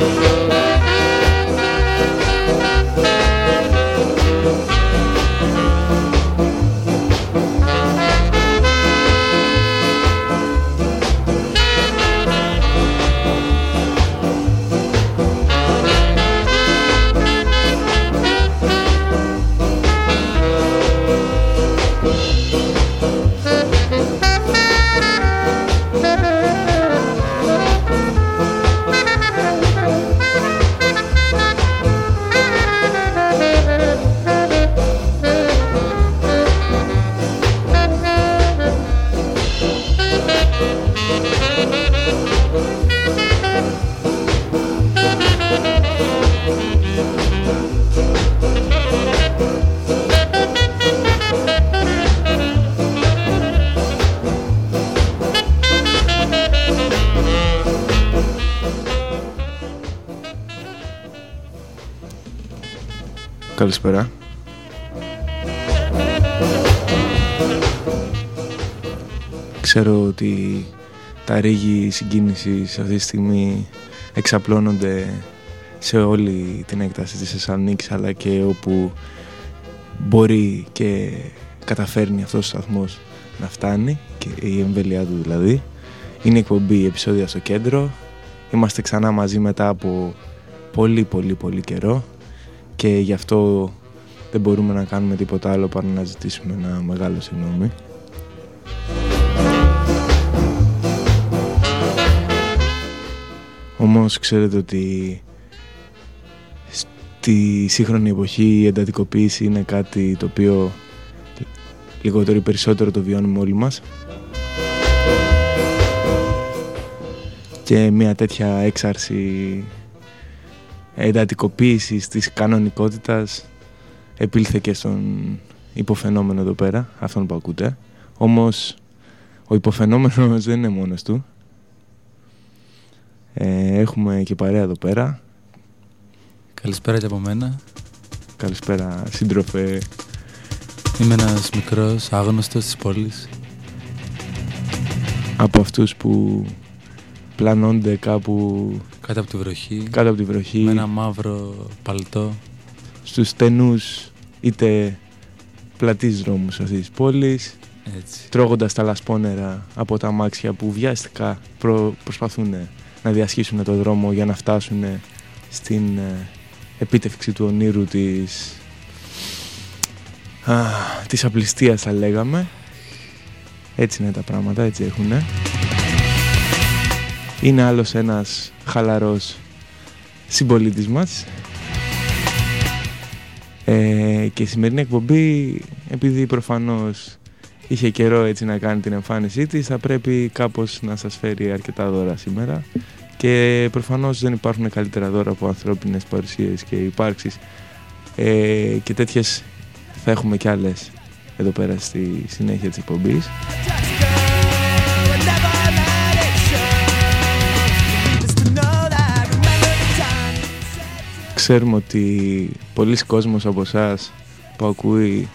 Καλησπέρα. Ξέρω ότι τα ρίγη συγκίνησης αυτή τη στιγμή εξαπλώνονται σε όλη την έκταση της Θεσσαλονίκης, αλλά και όπου μπορεί και καταφέρνει αυτός ο σταθμός να φτάνει, και η εμβέλειά του δηλαδή. Είναι η εκπομπή Επεισόδια στο Κέντρο. Είμαστε ξανά μαζί μετά από πολύ καιρό, και γι' αυτό δεν μπορούμε να κάνουμε τίποτα άλλο παρά να ζητήσουμε ένα μεγάλο συγγνώμη. Όμως ξέρετε ότι στη σύγχρονη εποχή η εντατικοποίηση είναι κάτι το οποίο λιγότερο ή περισσότερο το βιώνουμε όλοι μας, και μια τέτοια έξαρση εντατικοποίησης της κανονικότητας επήλθε και στον υποφαινόμενο εδώ πέρα, αυτόν που ακούτε. Όμως ο υποφαινόμενος δεν είναι μόνος του. Έχουμε και παρέα εδώ πέρα. Καλησπέρα και από μένα. Καλησπέρα σύντροφε. Είμαι ένας μικρός άγνωστος της πόλης. Από αυτούς που πλανώνται κάπου κάτω από τη βροχή, με ένα μαύρο παλτό, στους στενούς είτε πλατείς δρόμους αυτής της πόλης, έτσι, τρώγοντας τα λασπόνερα από τα αμάξια που βιαστικά προσπαθούν να διασχίσουν το δρόμο για να φτάσουν στην επίτευξη του ονείρου της απληστίας, θα λέγαμε. Έτσι είναι τα πράγματα, έτσι έχουνε. Είναι άλλος ένας χαλαρός συμπολίτης μας, και η σημερινή εκπομπή, επειδή προφανώς είχε καιρό έτσι να κάνει την εμφάνισή της, θα πρέπει κάπως να σας φέρει αρκετά δώρα σήμερα, και προφανώς δεν υπάρχουν καλύτερα δώρα από ανθρώπινες παρουσίες και υπάρξεις, και τέτοιες θα έχουμε κι άλλες εδώ πέρα στη συνέχεια της εκπομπής. Ξέρουμε ότι πολλοί κόσμος από εσάς που ακούει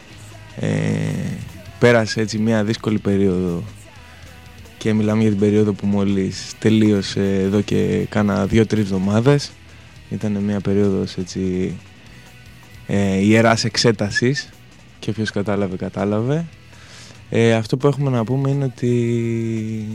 πέρασε έτσι μια δύσκολη περίοδο, και μιλάμε για την περίοδο που μόλις τελείωσε εδώ και κάνα 2-3 εβδομάδες. Ήταν μια περίοδος έτσι ιεράς εξέτασης, και όποιος κατάλαβε. Αυτό που έχουμε να πούμε είναι ότι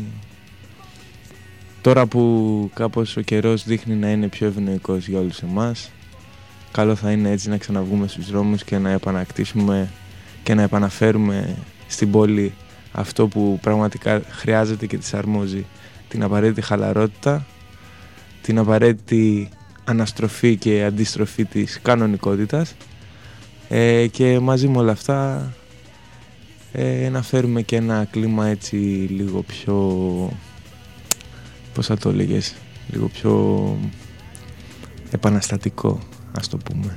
τώρα που κάπως ο καιρός δείχνει να είναι πιο ευνοϊκός για όλους εμάς, καλό θα είναι έτσι να ξαναβγούμε στους δρόμους και να επανακτήσουμε και να επαναφέρουμε στην πόλη αυτό που πραγματικά χρειάζεται και της αρμόζει: την απαραίτητη χαλαρότητα, την απαραίτητη αναστροφή και αντιστροφή της κανονικότητας, και μαζί με όλα αυτά να φέρουμε και ένα κλίμα έτσι λίγο πιο, πώς θα το έλεγες, λίγο πιο επαναστατικό, ας το πούμε.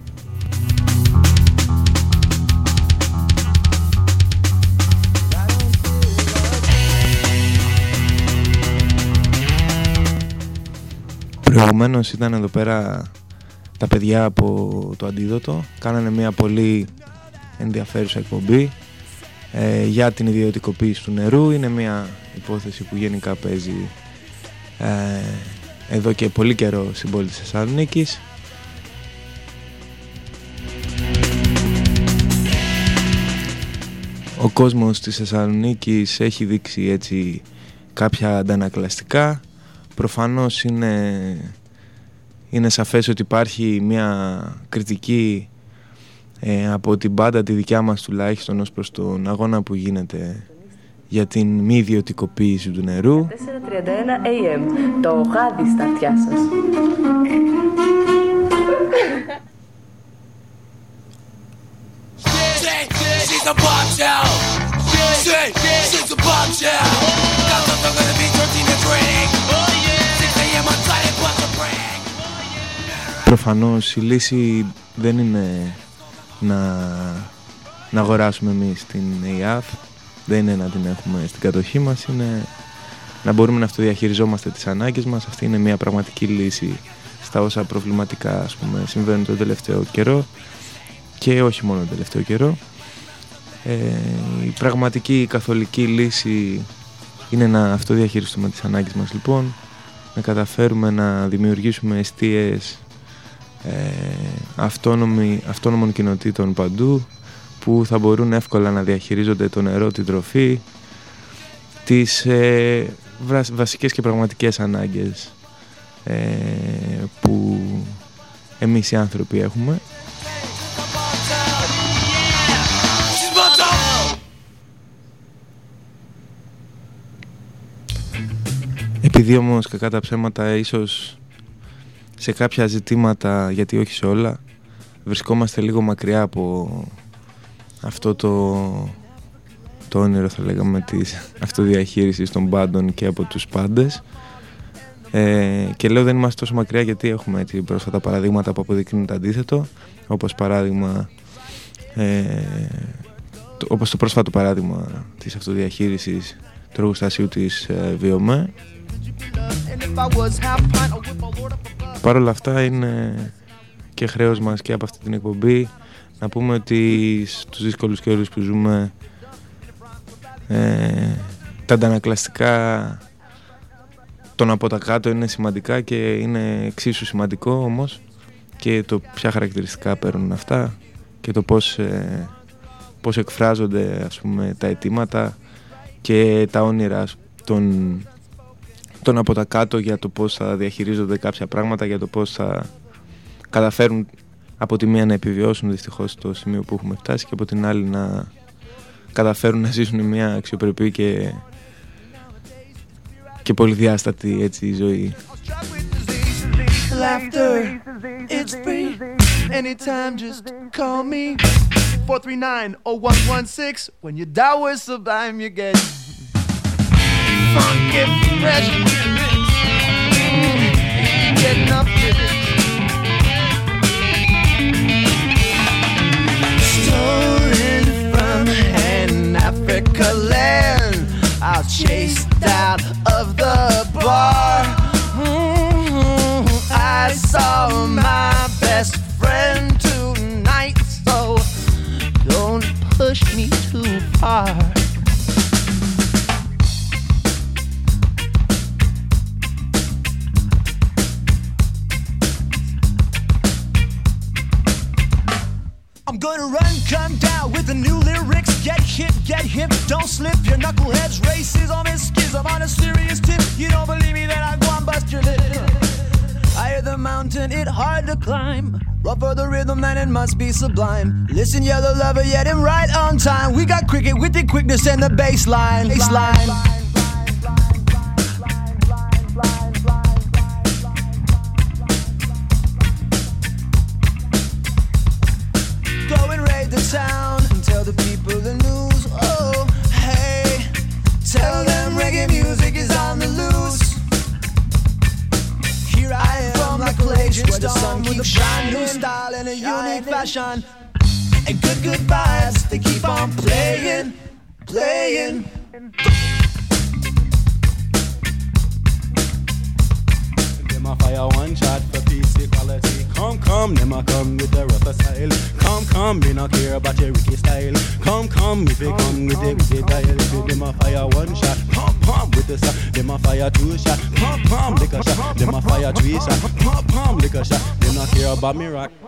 Προηγουμένως ήταν εδώ πέρα τα παιδιά από το Αντίδοτο, κάνανε μια πολύ ενδιαφέρουσα εκπομπή για την ιδιωτικοποίηση του νερού. Είναι μια υπόθεση που γενικά παίζει εδώ και πολύ καιρό στην πόλη της Θεσσαλονίκης. Ο κόσμος της Θεσσαλονίκης έχει δείξει έτσι κάποια αντανακλαστικά. Προφανώς είναι σαφές ότι υπάρχει μια κριτική από την μπάντα τη δικιά μας τουλάχιστον ως προς τον αγώνα που γίνεται για την μη ιδιωτικοποίηση του νερού. 4:31 AM, το γάδι στα αυτιά σας. Προφανώς η λύση δεν είναι να αγοράσουμε εμείς την ΕΙΑΘ, δεν είναι να την έχουμε στην κατοχή μας, είναι να μπορούμε να αυτοδιαχειριζόμαστε τις ανάγκες μας. Αυτή είναι μια πραγματική λύση στα όσα προβληματικά, ας πούμε, συμβαίνουν τον τελευταίο καιρό και όχι μόνο τον τελευταίο καιρό. Η πραγματική καθολική λύση είναι να αυτοδιαχειριστούμε τις ανάγκες μας, λοιπόν, να καταφέρουμε να δημιουργήσουμε εστίες αυτόνομων κοινοτήτων παντού, που θα μπορούν εύκολα να διαχειρίζονται το νερό, την τροφή, τις βασικές και πραγματικές ανάγκες που εμείς οι άνθρωποι έχουμε. Επειδή όμως, κακά τα ψέματα, ίσως σε κάποια ζητήματα, γιατί όχι σε όλα, βρισκόμαστε λίγο μακριά από αυτό το όνειρο, θα λέγαμε, της αυτοδιαχείρισης των πάντων και από τους πάντες. Και λέω δεν είμαστε τόσο μακριά γιατί έχουμε έτσι πρόσφατα παραδείγματα που αποδεικνύουν το αντίθετο, όπως παράδειγμα όπως το πρόσφατο παράδειγμα της αυτοδιαχείρισης του εργοστασίου της Βιομέ. Παρ' όλα αυτά είναι και χρέος μας και από αυτή την εκπομπή να πούμε ότι στους δύσκολους καιρούς που ζούμε τα αντανακλαστικά των από τα κάτω είναι σημαντικά και είναι εξίσου σημαντικό όμως και το ποια χαρακτηριστικά παίρνουν αυτά και το πώς εκφράζονται, ας πούμε, τα αιτήματα και τα όνειρα των από τα κάτω για το πώς θα διαχειρίζονται κάποια πράγματα, για το πώς θα καταφέρουν από τη μία να επιβιώσουν δυστυχώς το σημείο που έχουμε φτάσει και από την άλλη να καταφέρουν να ζήσουν μια αξιοπρεπή και πολυδιάστατη έτσι ζωή. Laughter, it's free. Anytime just call me 439-0116. When you dial with Sublime you get funky fresh lyrics. Getting up with it. Stolen from an Africa land, I was chased out of the bar. I saw my best friend tonight, so don't push me too far. I'm gonna run, come down with the new lyrics. Get hip, don't slip. Your knuckleheads, racism and schism. On a serious tip, you don't believe me, then I'm gonna bust your lip. Higher the mountain, it hard to climb. Rougher the rhythm, man, it must be sublime. Listen, you're the lover, yet him right on time. We got cricket with the quickness and the baseline. Go and raid the town and tell the people the news. Oh, hey, tell them reggae music is on the loose. Here I am like a legend, where the sun keeps shining, new style and a unique fashion. And good vibes, they keep on playing. Give my fire one shot for peace, equality. Come, them a come with the rougher style. Come, me not care about your Ricky style. Come, if you come with the dial. If you them a fire one shot, pump with the shot. Them a fire two shot, pump lick a shot. Them a fire three shot, pump lick a shot. Them not care about me rock.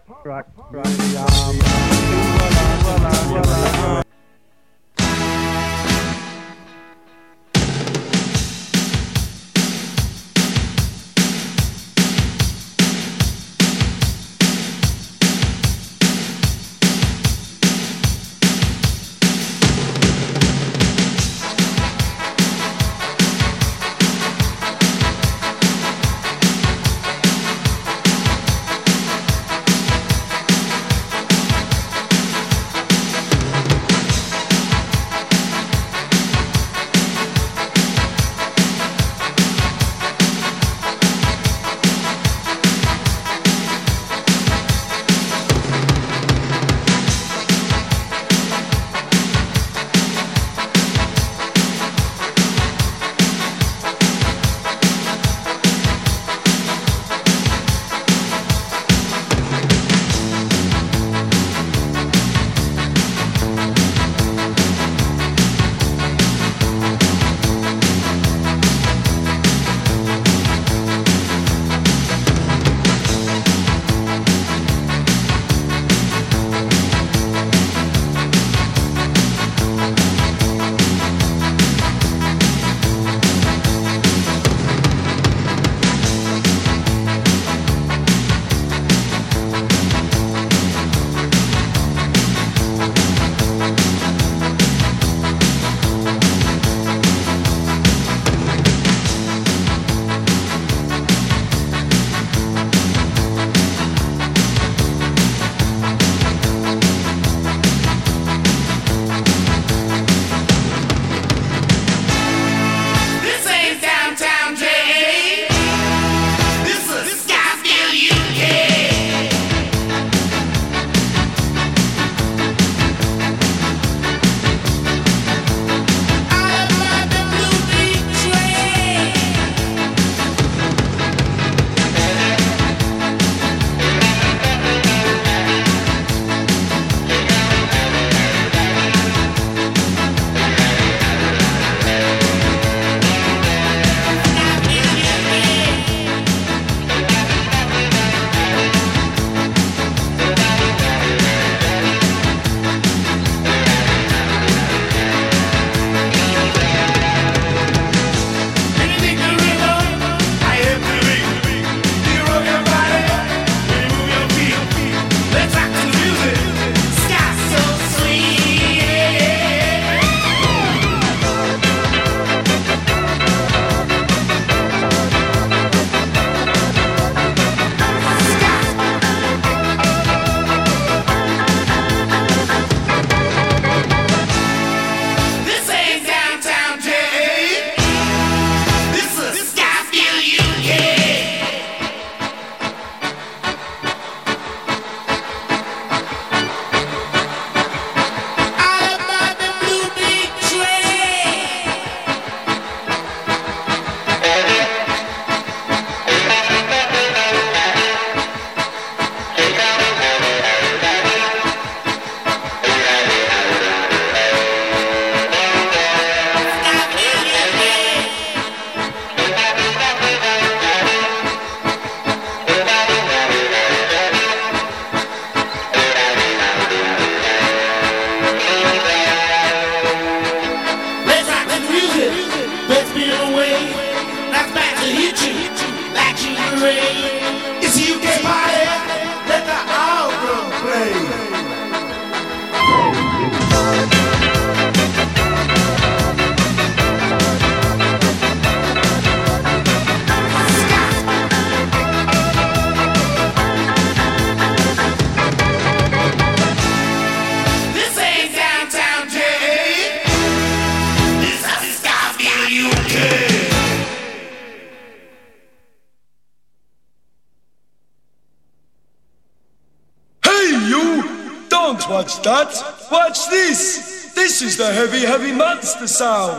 Don't watch that. Watch this. This is the heavy monster sound.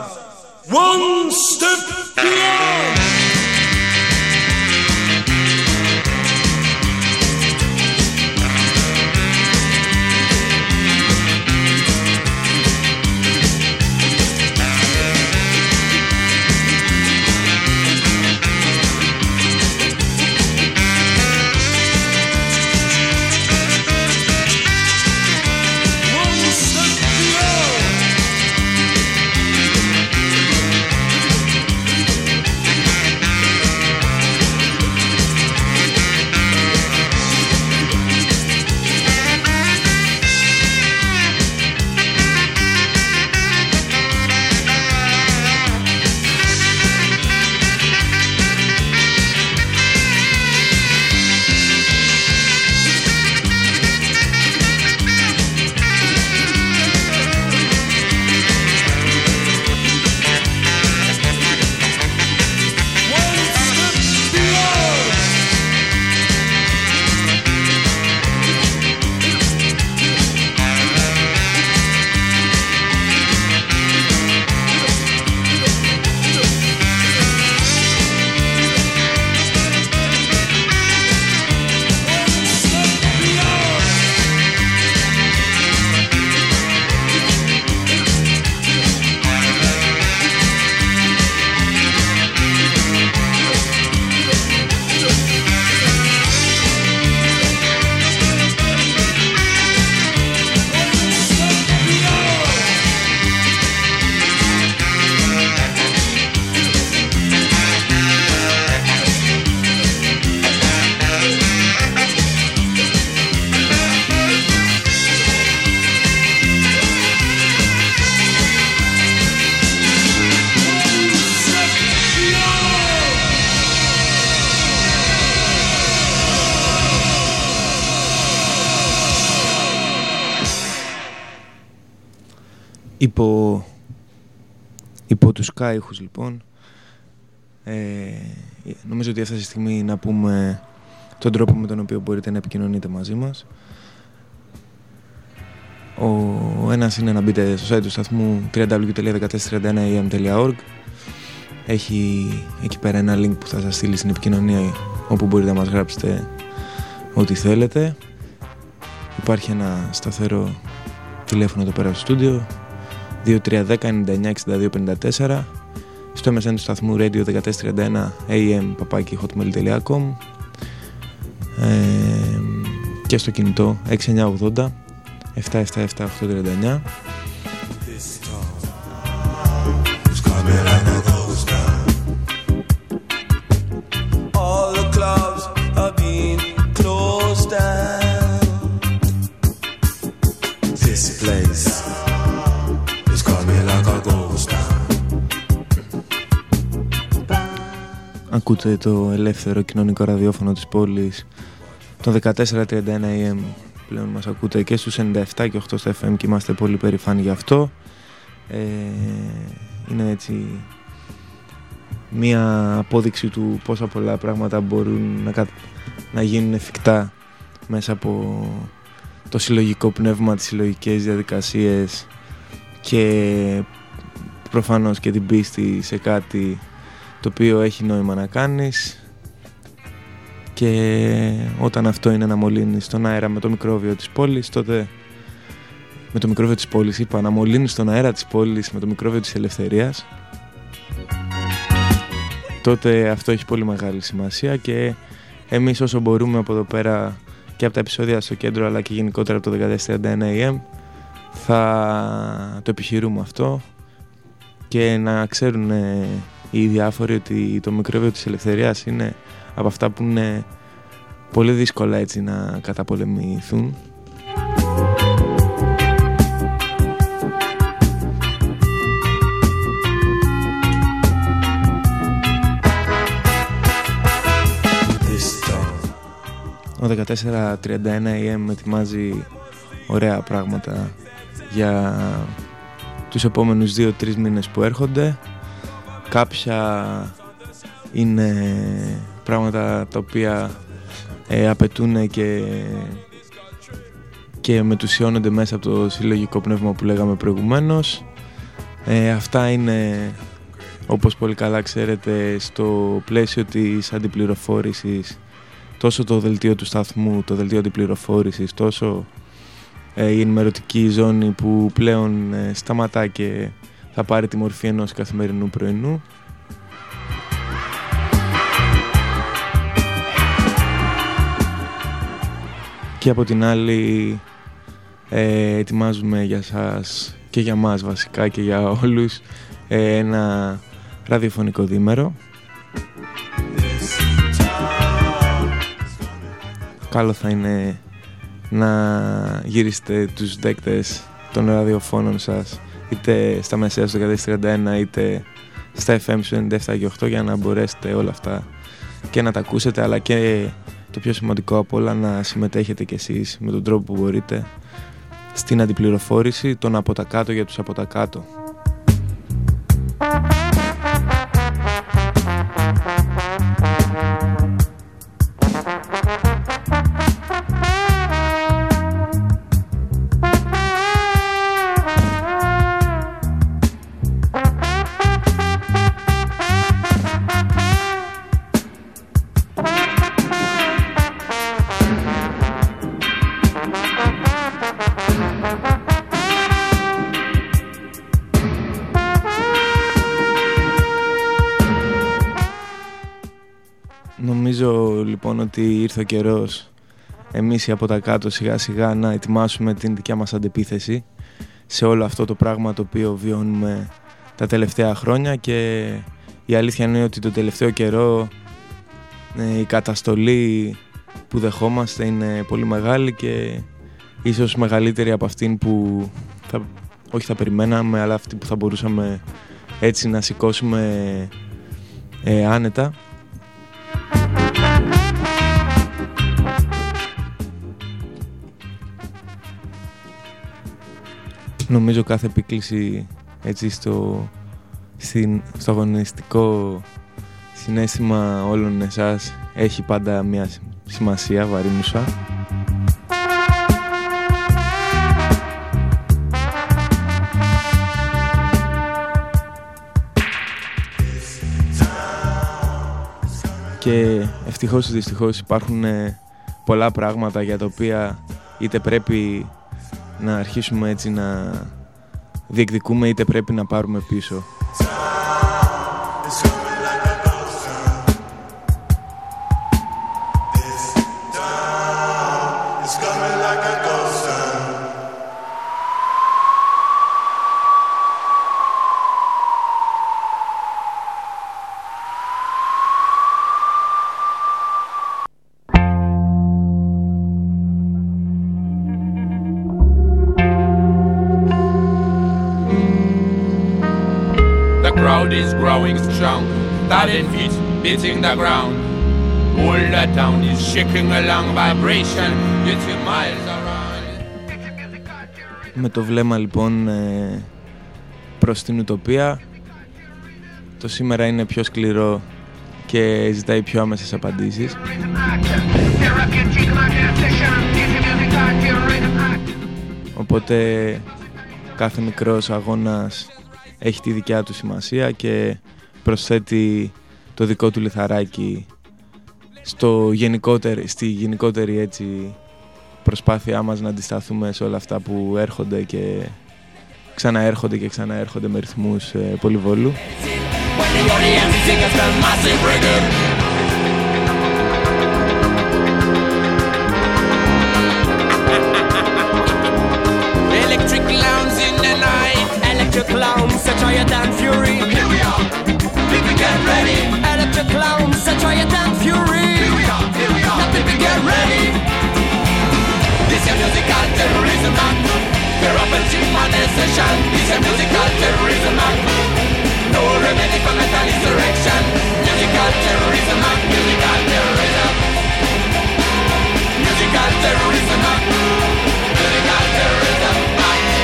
One step beyond. Υπό τους κάηχους λοιπόν, νομίζω ότι έφτασε η στιγμή να πούμε τον τρόπο με τον οποίο μπορείτε να επικοινωνείτε μαζί μας. Ο ένας είναι να μπείτε στο site του σταθμού www.1431am.org. Έχει εκεί πέρα ένα link που θα σας στείλει στην επικοινωνία, όπου μπορείτε να μας γράψετε ό,τι θέλετε. Υπάρχει ένα σταθερό τηλέφωνο εδώ πέρα στο στούντιο, 2310-99-62-54, στο MSN του σταθμού radio1431am@hotmail.com και στο κινητό 6980 777 839. All the clubs are being closed down. This place is coming like a ghost town. Ακούτε το ελεύθερο κοινωνικό ραδιόφωνο της πόλης, το 1431 AM. Πλέον μας ακούτε και στους 97 και 8 στο FM και είμαστε πολύ περήφανοι γι' αυτό. Είναι έτσι μία απόδειξη του πόσα πολλά πράγματα μπορούν να γίνουν εφικτά μέσα από το συλλογικό πνεύμα, τις συλλογικές διαδικασίες και προφανώς και την πίστη σε κάτι το οποίο έχει νόημα να κάνεις. Και όταν αυτό είναι να μολύνεις τον αέρα με το μικρόβιο της πόλης, τότε με το μικρόβιο της πόλης είπα, να μολύνεις τον αέρα της πόλης με το μικρόβιο της ελευθερίας, τότε αυτό έχει πολύ μεγάλη σημασία. Και εμείς όσο μπορούμε από εδώ πέρα και από τα επεισόδια στο κέντρο, αλλά και γενικότερα από το 1431 AM, θα το επιχειρούμε αυτό και να ξέρουν οι διάφοροι ότι το μικρόβιο της ελευθερίας είναι από αυτά που είναι πολύ δύσκολα έτσι να καταπολεμηθούν. Ο 1431 AM ετοιμάζει ωραία πράγματα για τους επόμενους 2-3 μήνες που έρχονται. Κάποια είναι πράγματα τα οποία απαιτούν και μετουσιώνονται μέσα από το συλλογικό πνεύμα που λέγαμε προηγουμένως. Αυτά είναι, όπως πολύ καλά ξέρετε, στο πλαίσιο της αντιπληροφόρησης, τόσο το δελτίο του σταθμού, το δελτίο αντιπληροφόρησης, τόσο η ενημερωτική ζώνη που πλέον σταματά και θα πάρει τη μορφή ενός καθημερινού πρωινού. Και από την άλλη ετοιμάζουμε για σας και για μας βασικά και για όλους ένα ραδιοφωνικό διήμερο. Καλό θα είναι να γυρίσετε τους δέκτες των ραδιοφώνων σας, είτε στα μεσαία στο 1431 είτε στα FM 97 και 8, για να μπορέσετε όλα αυτά και να τα ακούσετε, αλλά και το πιο σημαντικό απ' όλα, να συμμετέχετε κι εσείς με τον τρόπο που μπορείτε στην αντιπληροφόρηση των από τα κάτω για τους από τα κάτω. Νομίζω λοιπόν ότι ήρθε ο καιρός εμείς οι από τα κάτω σιγά σιγά να ετοιμάσουμε την δικιά μας αντεπίθεση σε όλο αυτό το πράγμα το οποίο βιώνουμε τα τελευταία χρόνια. Και η αλήθεια είναι ότι το τελευταίο καιρό η καταστολή που δεχόμαστε είναι πολύ μεγάλη και ίσως μεγαλύτερη από αυτήν που όχι θα περιμέναμε, αλλά αυτή που θα μπορούσαμε έτσι να σηκώσουμε άνετα. νομίζω κάθε επίκληση έτσι στο αγωνιστικό συναίσθημα όλων εσάς έχει πάντα μια σημασία βαρύνουσα. Και ευτυχώς ή δυστυχώς υπάρχουν πολλά πράγματα για τα οποία είτε πρέπει να αρχίσουμε έτσι να διεκδικούμε είτε πρέπει να πάρουμε πίσω. Is growing strong, starting feet beating the ground. All the town is shaking along vibration, getting miles around. Με το βλέμμα λοιπόν προς την ουτοπία, το σήμερα είναι πιο σκληρό και ζητάει πιο άμεσες απαντήσεις. Οπότε κάθε μικρός αγώνας έχει τη δικιά του σημασία και προσθέτει το δικό του λιθαράκι στη γενικότερη έτσι προσπάθειά μας να αντισταθούμε σε όλα αυτά που έρχονται και ξαναέρχονται με ρυθμούς πολυβόλου. Electric clowns, such are your damn fury. Here we are, people get ready. Electric clowns, such are your damn fury. Here we are, now people get ready. This is musical terrorism act. We're up and cheap on this session. This is musical terrorism act. No remedy for mental insurrection. Musical terrorism act. Musical terrorism. Musical terrorism act. Musical terrorism act.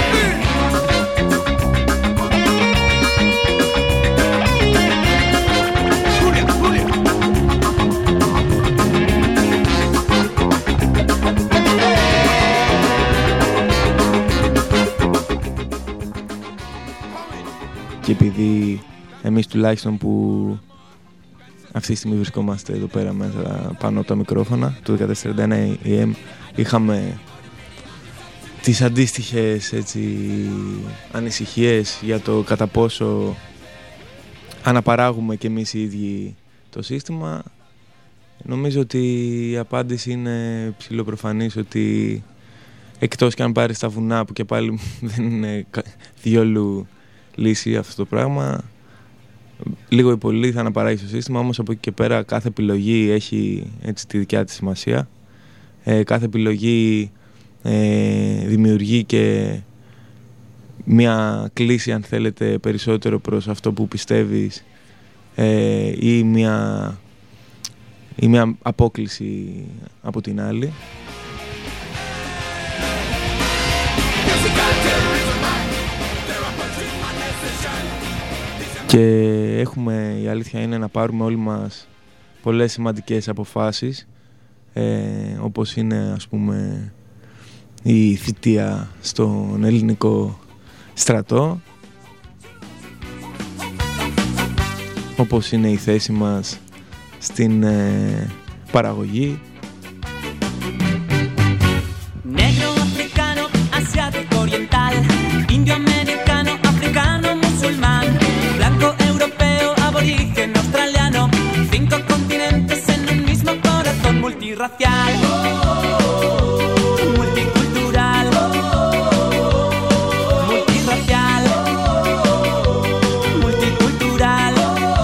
Και επειδή εμείς τουλάχιστον που αυτή τη στιγμή βρισκόμαστε εδώ πέρα μέσα πάνω από τα μικρόφωνα του 1441 AM είχαμε τις αντίστοιχες έτσι, ανησυχίες για το κατά πόσο αναπαράγουμε και εμείς οι ίδιοι το σύστημα. Νομίζω ότι η απάντηση είναι ψηλοπροφανής ότι εκτός και αν πάρεις τα βουνά που και πάλι δεν είναι διόλου λύση αυτό το πράγμα, λίγο ή πολύ θα αναπαράγει το σύστημα, όμως από εκεί και πέρα κάθε επιλογή έχει έτσι τη δικιά της σημασία. Κάθε επιλογή δημιουργεί και μια κλίση, αν θέλετε, περισσότερο προς αυτό που πιστεύεις ή μια απόκλιση από την άλλη. Και έχουμε, η αλήθεια είναι, να πάρουμε όλοι μας πολλές σημαντικές αποφάσεις, όπως είναι, ας πούμε, η θητεία στον ελληνικό στρατό, όπως είναι η θέση μας στην παραγωγή. Negro, africano, asiático, oriental, indio, americano, africano, musulmán, blanco, europeo, aborigen, australiano, 5 continentes en un mismo corazón multirracial, multicultural, multirracial, multicultural.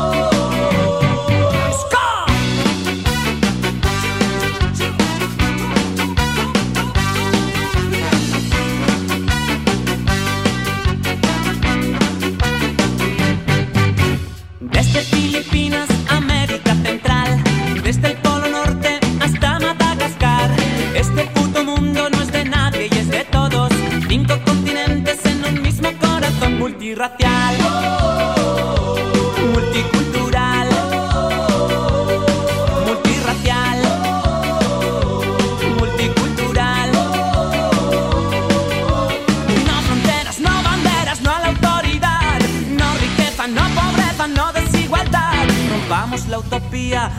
Desde Filipinas, América Central, desde el Polo Norte hasta Madagascar,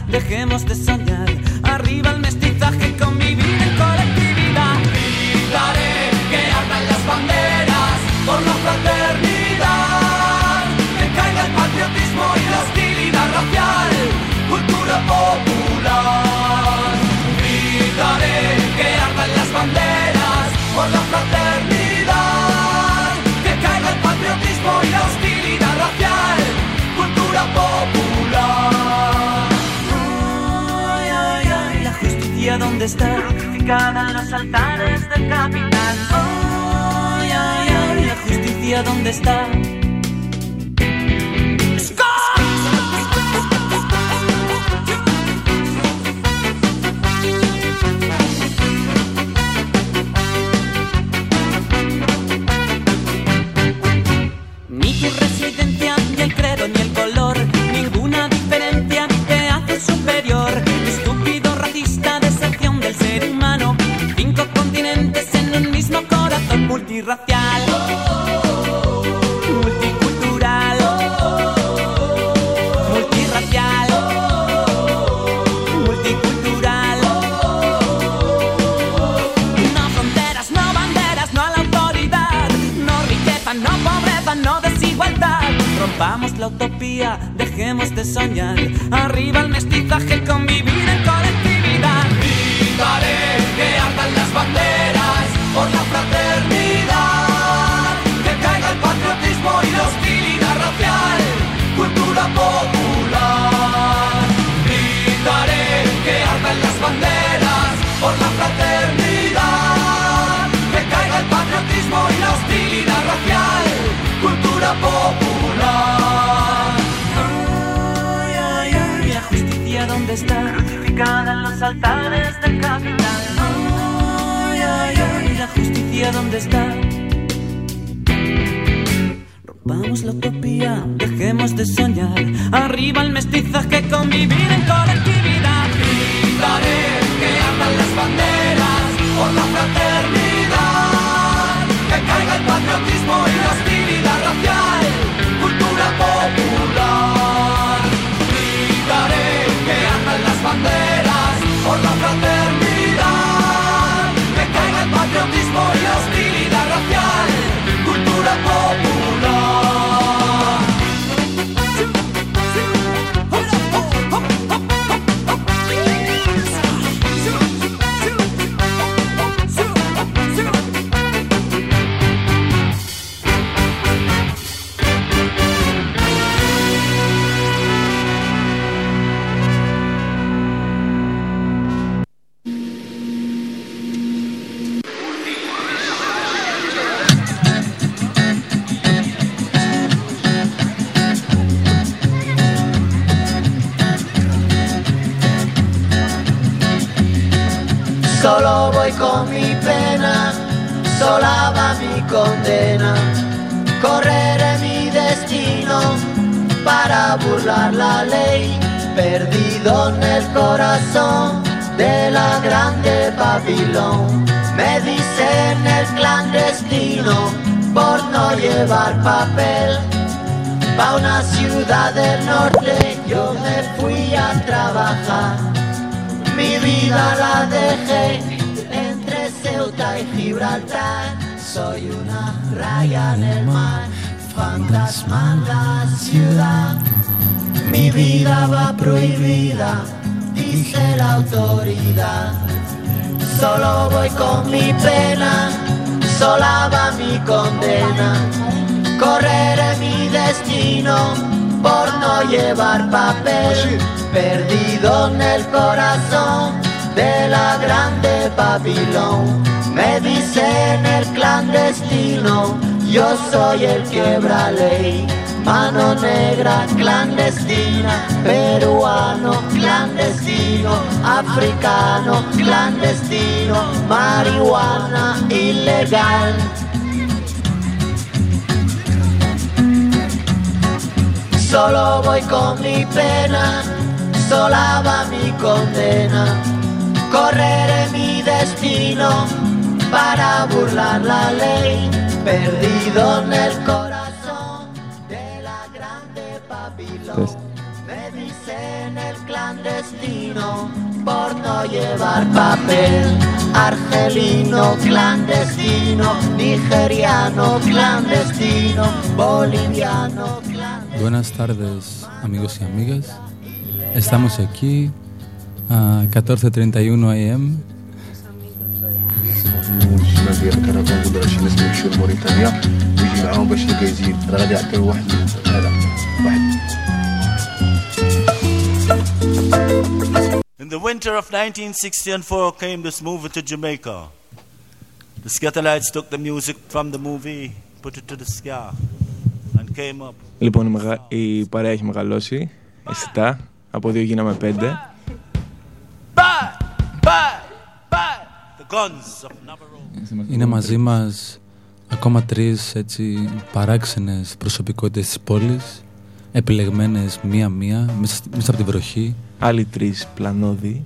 dejemos de soñar. Arriba el mestizaje, convivir en colectividad. Gritaré que ardan las banderas por la fraternidad. Que caiga el patriotismo y la hostilidad racial. Cultura popular. Gritaré que ardan las banderas por la fraternidad. Que caiga el patriotismo y la hostilidad racial. Cultura popular. Ay, ay, ay, la justicia ¿dónde está? Crucificada en los altares del capital. Ay, ay, ay, la justicia ¿dónde está? Ni tu residencia, ni el credo, ni el color, ninguna diferencia te hace superior. Estúpido racista, deserción del ser humano. 5 continentes en un mismo corazón, multirracial, multicultural, multirracial, multicultural. No fronteras, no banderas, no a la autoridad. No riqueza, no pobreza, no desigualdad. Rompamos la utopía, dejemos de soñar. Arriba el mestizaje, convivir en colectividad. Gritaré que ardan las banderas por la fraternidad. Que caiga el patriotismo y la hostilidad racial. Cultura popular. Gritaré que ardan las banderas por la fraternidad. Que caiga el patriotismo y la hostilidad racial. Cultura popular. Ay, ay, ay, la justicia ¿dónde está? Crucificada en los altares del capital. Ay, ay, ay, la justicia ¿dónde está? Rompamos la utopía, dejemos de soñar. Arriba el mestizaje, convivir en colectividad. Gritaré que ardan las banderas por la fraternidad. Que caiga el patriotismo y la hostilidad racial. Cultura popular. Gritaré que ardan las banderas por la fraternidad. Que caiga el patriotismo y la hostilidad racial. Cultura popular. Solo voy con mi pena, sola va mi condena. Correré mi destino para burlar la ley. Perdido en el corazón de la grande Babilón. Me dicen el clandestino por no llevar papel. Pa' una ciudad del norte yo me fui a trabajar. Mi vida la dejé entre Ceuta y Gibraltar. Soy una raya en el mar, fantasma en la ciudad. Mi vida va prohibida, dice la autoridad. Solo voy con mi pena, sola va mi condena. Correré mi destino por no llevar papel. Perdido en el corazón de la grande Babilón. Me dicen el clandestino, yo soy el quebra ley. Mano negra clandestina, peruano clandestino, africano clandestino, marihuana ilegal. Solo voy con mi pena, sola va mi condena. Correré mi destino para burlar la ley. Perdido en el corazón de la grande Babilón. Me dice en el clandestino por no llevar papel. Argelino clandestino, nigeriano clandestino, boliviano clandestino. Buenas tardes, amigos y amigas. Estamos aquí a 14:31 AM. In the winter of 1964 came this movie to Jamaica. The Skatalites took the music from the movie, put it to the ska, and came up. Λοιπόν, η παρέα έχει μεγαλώσει αισθητά. Από 2 γίναμε 5. Είναι μαζί μας ακόμα 3 έτσι παράξενες προσωπικότητες της πόλης, επιλεγμένες μία-μία μέσα από τη βροχή. Άλλοι 3 πλανώδοι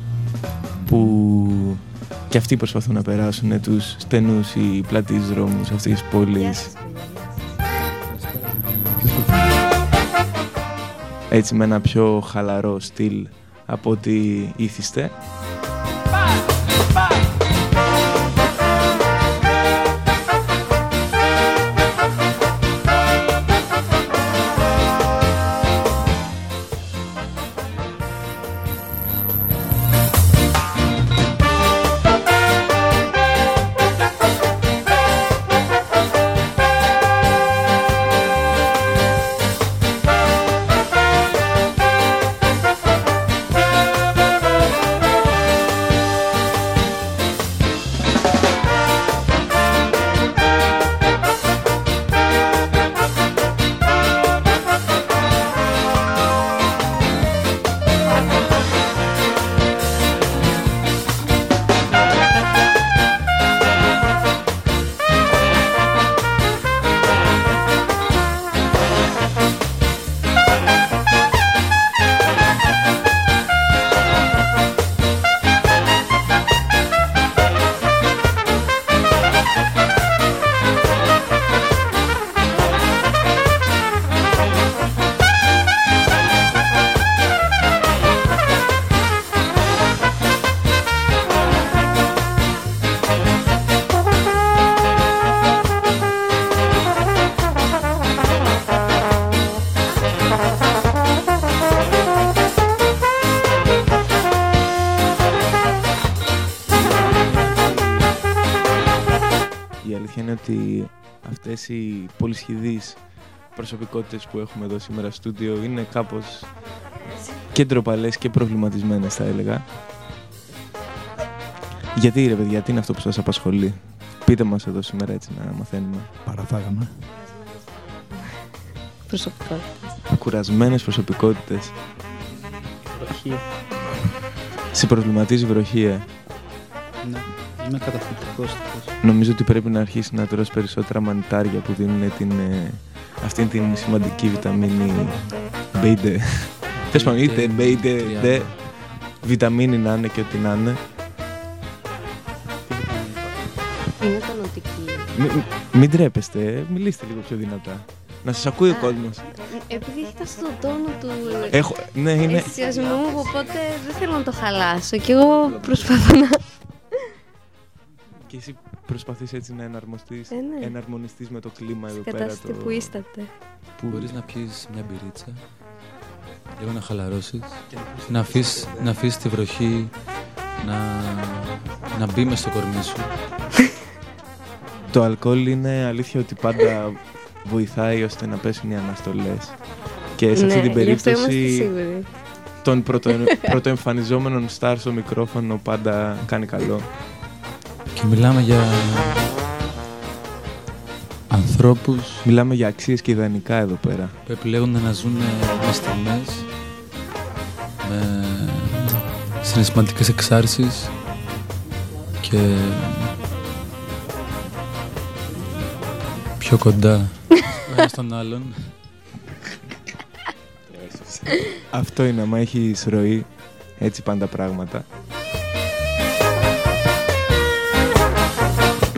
που και αυτοί προσπαθούν να περάσουν τους στενούς ή πλατείς δρόμους αυτής της πόλης. Έτσι με ένα πιο χαλαρό στυλ από ό,τι ήθιστε. Ότι αυτές οι πολυσχηδείς προσωπικότητες που έχουμε εδώ σήμερα στο στούντιο είναι κάπως και ντροπαλές και προβληματισμένες, θα έλεγα. Γιατί ρε παιδιά, τι είναι αυτό που σας απασχολεί? Πείτε μας εδώ σήμερα έτσι να μαθαίνουμε. Παραφάγαμε. Προσωπικότητες. Κουρασμένες προσωπικότητες. Βροχή. Σε προβληματίζει βροχή, Ναι, είμαι καταθλιπτικός. Νομίζω ότι πρέπει να αρχίσει να τρως περισσότερα μανιτάρια που δίνουν αυτήν την σημαντική βιταμίνη B. Θες πάνω, είτε B, D, βιταμίνη να είναι και ό,τι να είναι. Είναι τονωτική. Μην τρέπεστε, μιλήστε λίγο πιο δυνατά. Να σας ακούει ο κόσμος. Επειδή έχει το τόνο του ενθουσιασμού, οπότε δεν θέλω να το χαλάσω και εγώ προσπαθώ να... Και εσύ προσπαθείς έτσι να εναρμονιστείς με το κλίμα εδώ πέρα. Κατάσταση πουίσταται. Μπορείς να πιείς μια μπυρίτσα, λίγο να χαλαρώσεις, να αφήσεις τη βροχή να μπει μες στο κορμί σου. Το αλκοόλ είναι αλήθεια ότι πάντα βοηθάει ώστε να πέσουν οι αναστολές. Και σε αυτή την περίπτωση τον πρωτοεμφανιζόμενον στάρ στο μικρόφωνο πάντα κάνει καλό. Και μιλάμε για ανθρώπους. Μιλάμε για αξίες και ιδανικά εδώ πέρα. Που επιλέγουν να ζουν με στιγμές, με συναισθηματικές εξάρσεις και πιο κοντά ο ένας τον άλλον. Αυτό είναι, άμα έχεις ροή, έτσι πάνε τα πράγματα.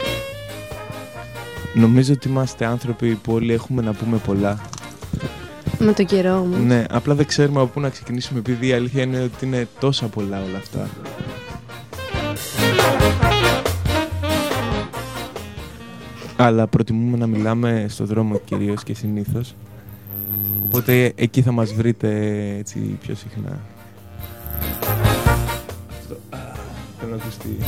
Νομίζω ότι είμαστε άνθρωποι που όλοι έχουμε να πούμε πολλά. Με το καιρό όμως. Ναι, απλά δεν ξέρουμε από πού να ξεκινήσουμε, επειδή η αλήθεια είναι ότι είναι τόσα πολλά όλα αυτά. Αλλά προτιμούμε να μιλάμε στο δρόμο κυρίως και συνήθως. Οπότε εκεί θα μας βρείτε έτσι πιο συχνά. Θέλω να ακουστεί.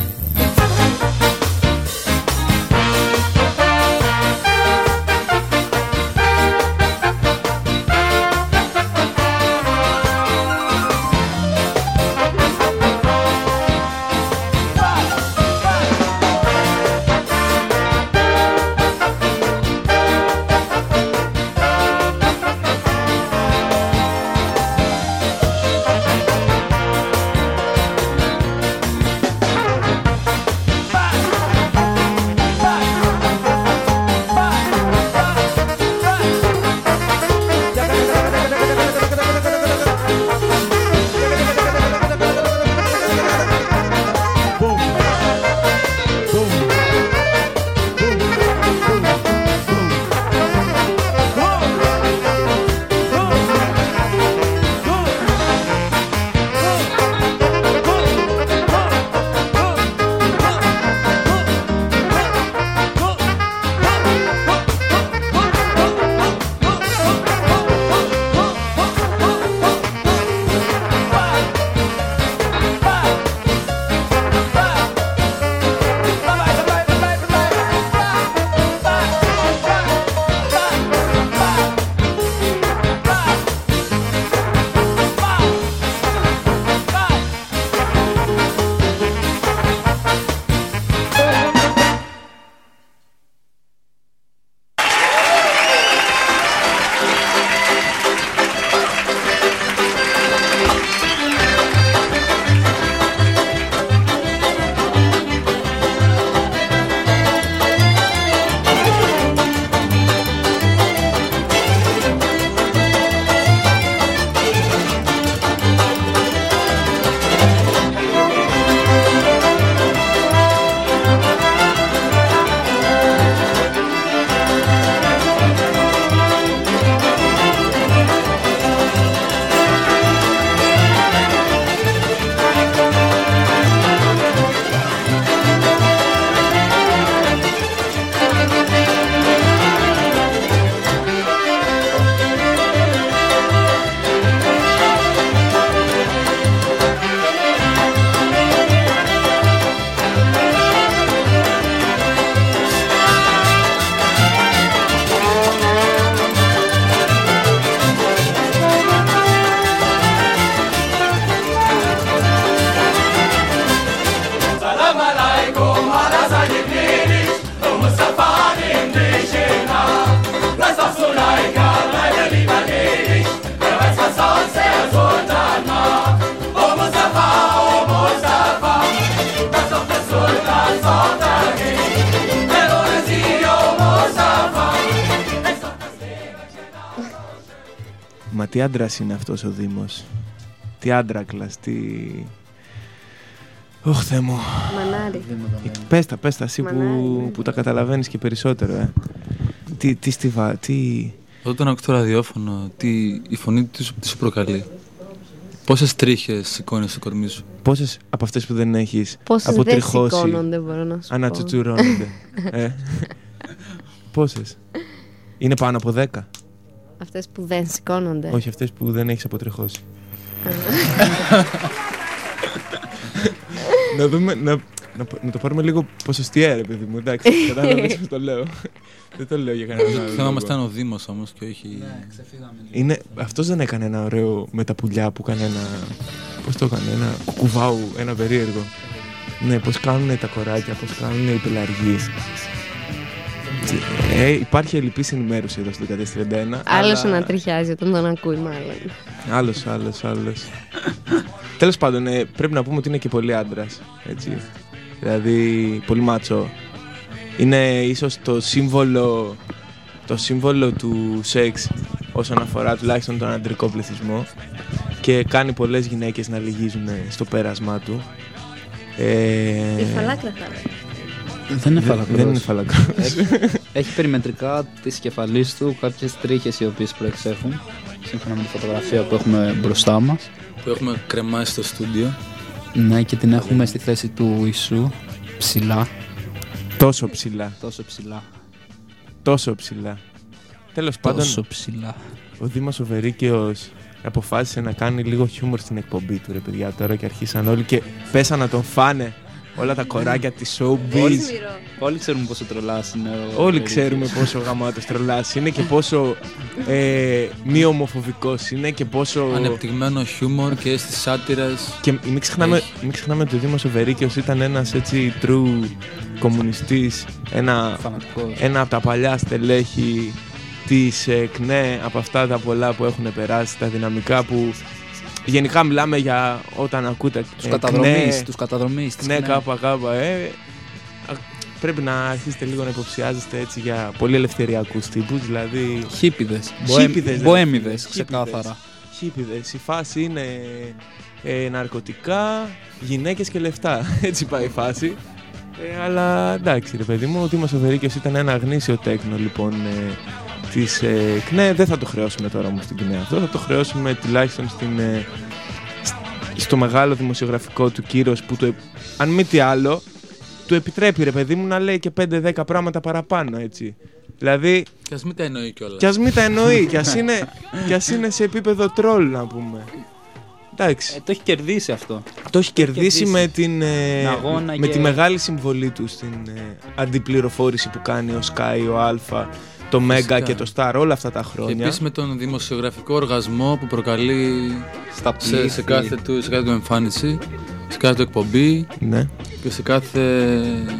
Μα τι άντρας είναι αυτός ο Δήμος. Τι άντρακλας, τι... Ωχ, Θεέ μου. Μανάρι. Πες τα εσύ που τα καταλαβαίνεις και περισσότερο, Τι στιβά, τι... Όταν ακούω το ραδιόφωνο, η φωνή τι σου προκαλεί. Πόσες τρίχες σηκώνεις στο κορμί σου. Πόσες από αυτές που δεν έχεις πόσες αποτριχώσει. Πόσες δεν σηκώνονται, μπορώ να σου πω. Ανατσουτσουρώνονται. Πόσες. Είναι πάνω από 10. Αυτές που δεν σηκώνονται. Όχι, αυτές που δεν έχεις αποτριχώσει. Να δούμε, να το πάρουμε λίγο ποσοστιαία, ρε παιδί μου. Εντάξει, κατάλαβες πώς το λέω. Δεν το λέω για κανέναν άλλο. Θέλω να μας ήταν ο Δήμος όμως και όχι... Ναι, ξεφύγαμε. Αυτός δεν έκανε ένα ωραίο με τα πουλιά που έκανε ένα... Πώς το έκανε, ένα κουκουβάου, ένα περίεργο. Ναι, πώς κάνουν τα κοράκια, πώς κάνουν οι πελαργοί. Υπάρχει ελλειπής ενημέρωση εδώ στο 1431. Άλλος να τριχιάζει όταν τον ακούει μάλλον. Άλλος. Τέλος πάντων, πρέπει να πούμε ότι είναι και πολύ άντρας, έτσι. Δηλαδή, πολύ μάτσο. Είναι ίσως το σύμβολο του σεξ όσον αφορά τουλάχιστον τον αντρικό πληθυσμό και κάνει πολλές γυναίκες να λυγίζουν στο πέρασμά του. Η φαλάκρα θα λέει. Δεν είναι φαλακρός. Δεν είναι φαλακρός. Έχει περιμετρικά της κεφαλής του κάποιες τρίχες οι οποίες προεξέχουν σύμφωνα με τη φωτογραφία που έχουμε μπροστά μας. Που έχουμε κρεμάσει στο στούντιο. Ναι, και την έχουμε στη θέση του Ιησού, ψηλά. Τόσο ψηλά. Τόσο ψηλά. Τόσο ψηλά. Τέλος πάντων, Τόσο ψηλά. ο Δήμος ο Βερίκαιος αποφάσισε να κάνει λίγο χιούμορ στην εκπομπή του, ρε παιδιά, τώρα, και αρχίσαν όλοι και πέσαν να τον φάνε όλα τα κοράκια της showbiz. Όλοι ξέρουμε πόσο τρολάς είναι ο Όλοι ξέρουμε πόσο γαμάτος τρολάς είναι και πόσο μη ομοφοβικός είναι και πόσο... Ανεπτυγμένο χιούμορ και στις σάτυρες. Και μην ξεχνάμε ότι ο Δήμος ο Βερίκαιος ήταν ένας έτσι true κομμουνιστής, ένα από τα παλιά στελέχη της ΚΝΕ, από αυτά τα πολλά που έχουν περάσει, τα δυναμικά που γενικά μιλάμε για όταν ακούτε τους καταδρομείς ΚΝΕ, κάπα, πρέπει να αρχίσετε λίγο να υποψιάζεστε έτσι για πολύ ελευθεριακούς τύπους, δηλαδή χίπηδες, μποέμιδες, ξεκάθαρα. Χίπηδες, η φάση είναι ναρκωτικά, γυναίκες και λεφτά, έτσι πάει η φάση. Αλλά εντάξει ρε παιδί μου, ο Δήμος ο Βερίκαιος ήταν ένα γνήσιο τέκνο λοιπόν της ΚΝΕ. Δεν θα το χρεώσουμε τώρα όμως στην ΚΝΕ αυτό, θα το χρεώσουμε τουλάχιστον στο μεγάλο δημοσιογραφικό του κύρος που αν μη τι άλλο του επιτρέπει ρε παιδί μου να λέει και 5-10 πράγματα παραπάνω, έτσι. Δηλαδή, κι ας μην τα εννοεί κιόλας. Κι ας μην τα εννοεί, κι ας είναι σε επίπεδο τρόλ, να πούμε. Εντάξει. Το έχει κερδίσει αυτό. Το έχει κερδίσει με τη μεγάλη συμβολή του στην αντιπληροφόρηση που κάνει ο Sky, ο Αλφα, το Μέγκα και το Star όλα αυτά τα χρόνια. Και επίσης με τον δημοσιογραφικό οργασμό που προκαλεί σε κάθε του εμφάνιση, σε κάθε του εκπομπή, ναι, και σε κάθε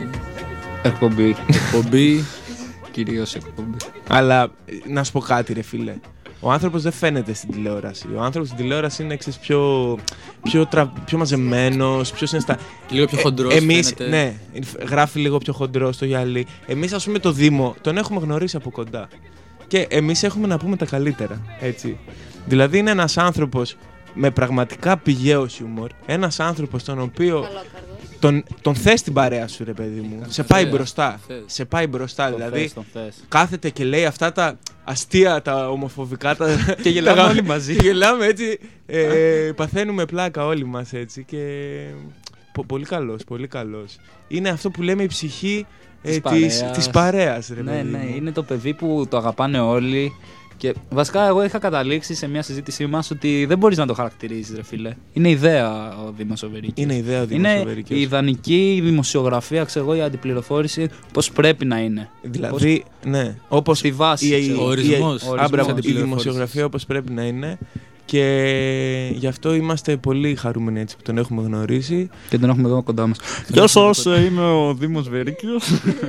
εκπομπή. Κυρίως εκπομπή. Αλλά να σου πω κάτι ρε φίλε, ο άνθρωπος δεν φαίνεται στην τηλεόραση. Ο άνθρωπος στην τηλεόραση είναι πιο μαζεμένος, πιο συναισθητά. Λίγο πιο χοντρός φαίνεται. Ναι, γράφει λίγο πιο χοντρός το γυαλί. Εμείς ας πούμε το Δήμο τον έχουμε γνωρίσει από κοντά. Και εμείς έχουμε να πούμε τα καλύτερα, έτσι. Δηλαδή είναι ένας άνθρωπος με πραγματικά πηγαίο χιούμορ. Ένας άνθρωπος τον οποίο τον θες την παρέα σου ρε παιδί μου. Σε πάει μπροστά. Σε πάει μπροστά, δηλαδή κάθεται και λέει αυτά τα αστεία, τα ομοφοβικά και γελάμε όλοι μαζί. Και γελάμε έτσι, παθαίνουμε πλάκα όλοι μας έτσι. Και πολύ καλός, πολύ καλός. Είναι αυτό που λέμε η ψυχή της παρέας ρε παιδί μου. Ναι, είναι το παιδί που το αγαπάνε όλοι. Και βασικά εγώ είχα καταλήξει σε μια συζήτησή μας ότι δεν μπορείς να το χαρακτηρίζεις ρε φίλε. Είναι ιδέα ο Δήμος ο Βερίκαιος. Είναι ιδέα ο Δήμος ο Βερίκαιος. Είναι η ιδανική δημοσιογραφία, ξέρω εγώ, η αντιπληροφόρηση, πώς πρέπει να είναι. Δηλαδή, ναι, όπως στη βάση, ο ορισμός. Η δημοσιογραφία όπως πρέπει να είναι. Και γι' αυτό είμαστε πολύ χαρούμενοι έτσι που τον έχουμε γνωρίσει. Και τον έχουμε εδώ κοντά μας. Γεια σας, είμαι ο Δήμος Βερίκαιος.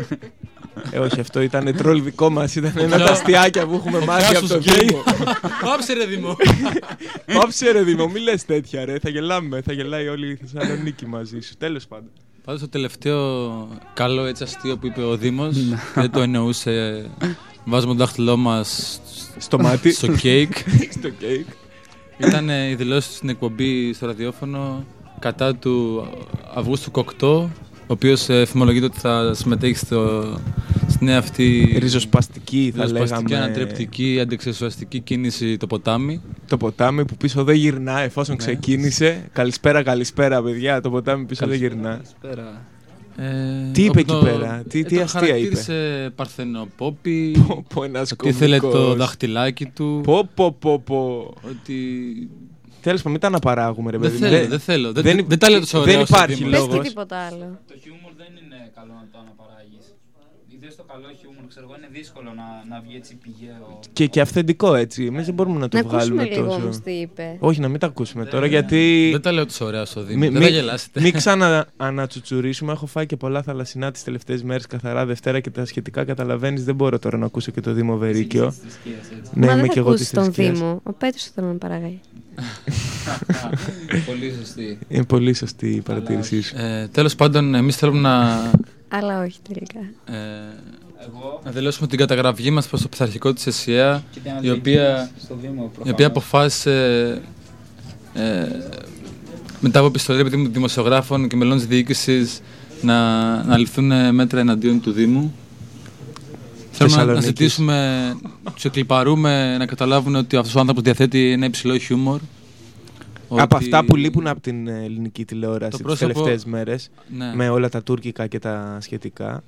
Όχι, αυτό ήταν τρόλ δικό μας. Ήταν ένα τα αστιάκια που έχουμε μάθει από το Δήμο. Πάψε ρε Δήμο. Πάψε ρε Δήμο, μη λες τέτοια ρε. Θα γελάμε, θα γελάει όλη η Θεσσαλονίκη μαζί σου. Τέλος πάντων. Πάντως το τελευταίο καλό έτσι αστείο που είπε ο Δήμος, δεν το εννοούσε. Βάζουμε το δάχτυλό μας στο μάτι, στο κέικ. Στο κέικ. Ήταν οι δηλώσεις στην εκπομπή στο ραδιόφωνο κατά του Αυγούστου Κοκτό, ο οποίος θυμολογείται ότι θα συμμετέχει στην νέα αυτή ριζοσπαστική, θα λέγαμε, ανατρεπτική, αντιεξεσουαστική κίνηση το ποτάμι. Το ποτάμι που πίσω δεν γυρνά εφόσον ξεκίνησε. Καλησπέρα παιδιά, το ποτάμι πίσω δεν γυρνά. Τι είπε εκεί πέρα, τι αστεία είπε. Χαρακτήρισε παρθενοπόπη, ότι ήθελε το δαχτυλάκι του. Ότι... Τέλος πάντων, μην τα αναπαράγουμε ρε παιδί. Δεν θέλω. Δεν τα λέω τόσο ωραία. Δεν υπάρχει λόγος. Πες και τίποτα άλλο. Το χιούμορ δεν είναι καλό να το αναπαράγεις. Ιδίως το καλό χιούμορ, ξέρω εγώ, είναι δύσκολο να βγει έτσι πηγαίο. Και αυθεντικό έτσι. Εμείς δεν μπορούμε να το βγάλουμε τόσο. Να ακούσουμε λίγο όμως τι είπε. Όχι, να μην τα ακούσουμε τώρα γιατί... Δεν τα λέω τόσο ωραία στο Δήμο. Δεν θα γελάσετε. Μην ξαναανατσουτσουρίσουμε. Έχω φάει και πολλά θαλασσινά τις τελευταίες μέρες, καθαρά Δευτέρα και τα σχετικά καταλαβαίνεις. Δεν μπορώ τώρα να ακούσω και το Δήμο Βερίκαιο. Ναι, είμαι και εγώ της θρησκείας. Ο Πέτρος θέλω να παραγάει. Πολύ σωστή. Είναι πολύ σωστή η παρατήρησή σου. Τέλος πάντων, εμείς θέλουμε να... Αλλά όχι τελικά. Να δηλώσουμε την καταγραφή μας προς το πειθαρχικό της ΕΣΥΑ, η οποία αποφάσισε μετά από επιστολή δημοσιογράφων και μελών της διοίκησης να ληφθούν μέτρα εναντίον του Δήμου. Θέλουμε να ζητήσουμε, τους εκλιπαρούμε να καταλάβουν ότι αυτός ο άνθρωπος διαθέτει ένα υψηλό χιούμορ. Από αυτά που λείπουν από την ελληνική τηλεόραση τις τελευταίες μέρες, ναι, με όλα τα τουρκικά και τα σχετικά.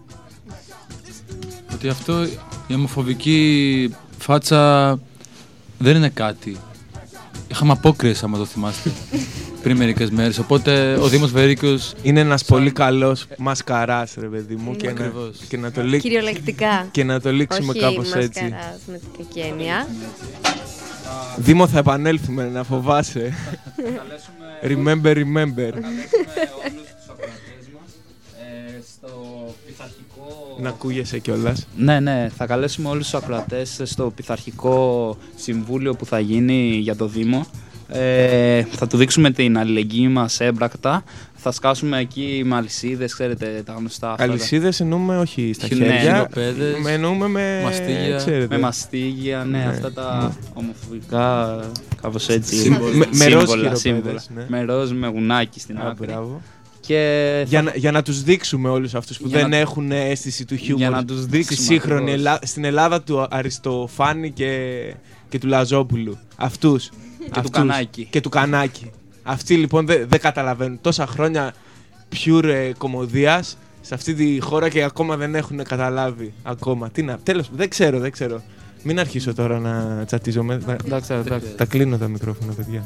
Ότι αυτό, η ομοφοβική φάτσα δεν είναι κάτι. Είχαμε απόκριες, άμα το θυμάστε, πριν μερικές μέρες. Οπότε ο Δήμος Βερίκιος είναι ένας πολύ καλός μασκαράς, ρε παιδί μου. Κυριολεκτικά. Και να το λήξουμε κάπως έτσι. Όχι μασκαράς με την κακή έννοια. Δήμο, θα επανέλθουμε, να φοβάσαι. Remember. Στο πειθαρχικό... Να ακούγεσαι κιόλας. Ναι, θα καλέσουμε όλους τους ακροατές στο πειθαρχικό συμβούλιο που θα γίνει για το Δήμο. Θα του δείξουμε την αλληλεγγύη μας έμπρακτα. Θα σκάσουμε εκεί με αλυσίδες, ξέρετε, τα γνωστά. Αλυσίδες εννοούμε όχι στα χέρια, εννοούμε με μαστίγια. Ξέρετε. Με μαστίγια, ναι, αυτά τα ομοφοβικά, κάπως έτσι, σύμβολα. Με ροζ, με γουνάκι στην άκρη. Και για να τους δείξουμε όλους αυτούς που δεν έχουν αίσθηση του χιούμορ. Για να τους δείξουμε στην Ελλάδα του Αριστοφάνη και του Λαζόπουλου. Αυτούς. Και του Κανάκη. Αυτοί λοιπόν δεν καταλαβαίνουν. Τόσα χρόνια pure κωμωδίας σε αυτή τη χώρα και ακόμα δεν έχουν καταλάβει. Ακόμα. Τέλος, δεν ξέρω. Μην αρχίσω τώρα να τσατίζομαι. Τα κλείνω τα μικρόφωνα, παιδιά.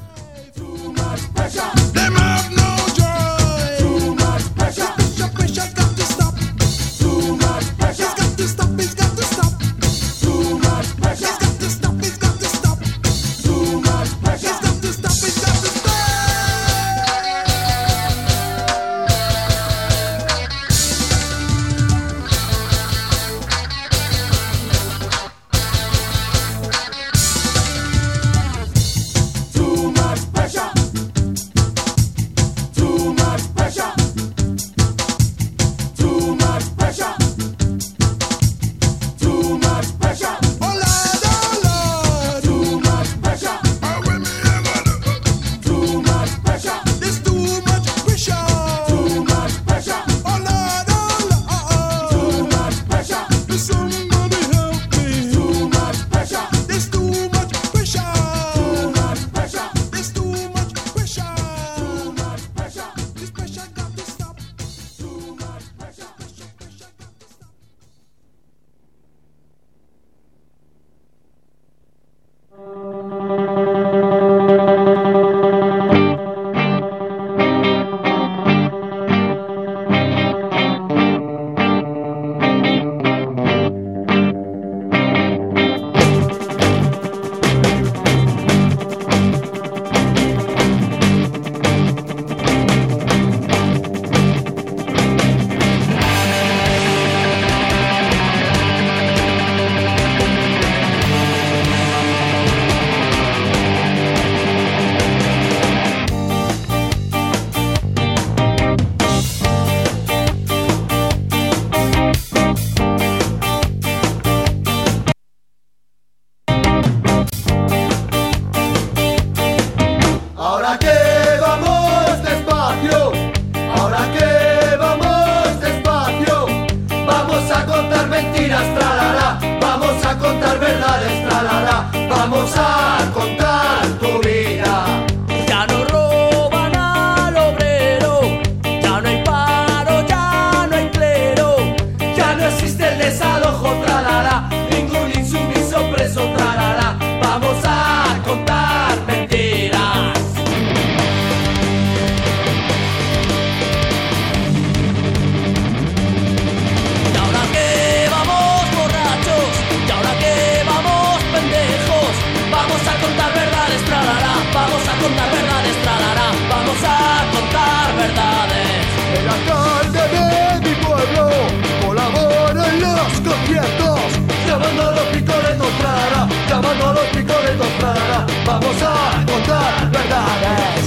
Vamos a contar verdades.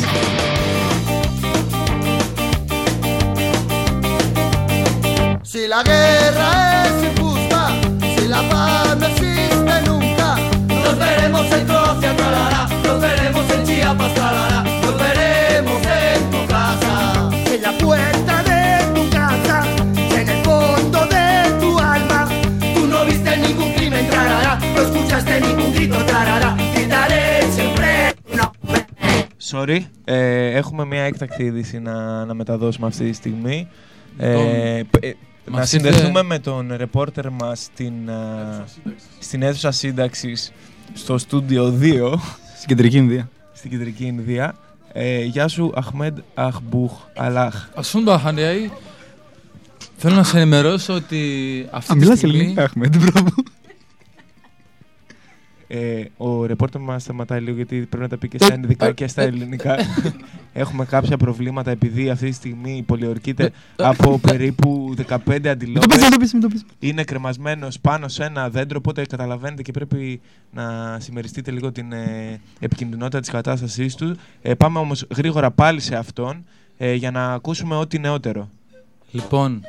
Si la guerra es injusta, si la paz no existe nunca, nos veremos en Croacia, tralará, nos veremos en Chiapas, tralará, nos veremos en tu casa, en la puerta de tu casa, en el fondo de tu alma, tu novio sorry. Έχουμε μια έκτακτη είδηση να μεταδώσουμε αυτή τη στιγμή. Να συνδεθούμε με τον ρεπόρτερ μας στην αίθουσα σύνταξης στο στούντιο 2 στην Κεντρική Ινδία. Στην Κεντρική Ινδία. Γεια σου, Αχμέντ Αχμπουχ Αλάχ. Ασούντα Χανιάη, θέλω να σε ενημερώσω ότι αυτή τη στιγμή... Αχμέντ, μπράβο. Ο ρεπόρτερ μας σταματάει λίγο γιατί πρέπει να τα πει και στα ινδικά και στα ελληνικά. Έχουμε κάποια προβλήματα επειδή αυτή τη στιγμή πολιορκείται από περίπου 15 αντιλόπες. Είναι κρεμασμένος πάνω σε ένα δέντρο, οπότε καταλαβαίνετε και πρέπει να συμμεριστείτε λίγο την επικινδυνότητα της κατάστασής του. Πάμε όμως γρήγορα πάλι σε αυτόν για να ακούσουμε ό,τι νεότερο. Λοιπόν,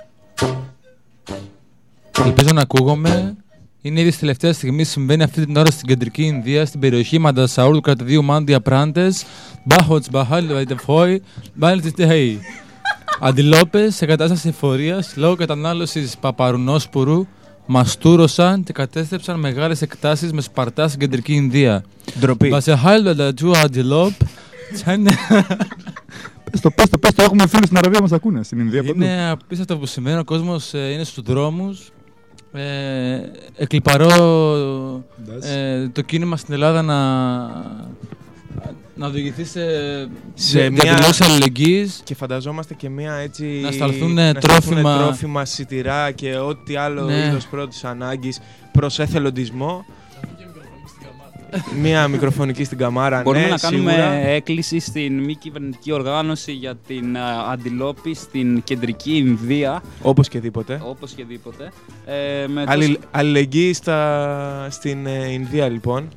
ελπίζω να ακούγομαι. Είναι ήδη στη τελευταία στιγμή, συμβαίνει αυτή την ώρα στην Κεντρική Ινδία, στην περιοχή Μαντασαούρ του κρατηδίου Μάντια Πράντες, Μπάχοτς Μπαχάλ Βαϊτεφόη, Μπάλτις Τεχέη. Αντιλόπες σε κατάσταση εφορίας λόγω κατανάλωσης παπαρουνόσπουρου μαστούρωσαν και κατέστρεψαν μεγάλες εκτάσεις με σπαρτά στην Κεντρική Ινδία. Ντροπή. Βασεχάλ Βαϊτεφόη Αντιλόπ. Πες το, έχουμε φίλους στην Αραβία μας ακούνε στην Ινδία. Είναι απίστευτο που σημαίνει, ο κόσμος είναι στους δρόμους. Εκλιπαρώ το κίνημα στην Ελλάδα να οδηγηθεί σε διαδηλώσεις αλληλεγγύης και φανταζόμαστε και μια έτσι να σταλθούν τρόφιμα, σιτηρά και ό,τι άλλο είδος πρώτης ανάγκης προς εθελοντισμό. Μία μικροφωνική στην καμάρα. Μπορούμε να κάνουμε σίγουρα έκκληση στην μη κυβερνητική οργάνωση για την αντιλόπη στην Κεντρική Ινδία. Όπως και δίποτε. Αλληλεγγύη στην Ινδία, λοιπόν.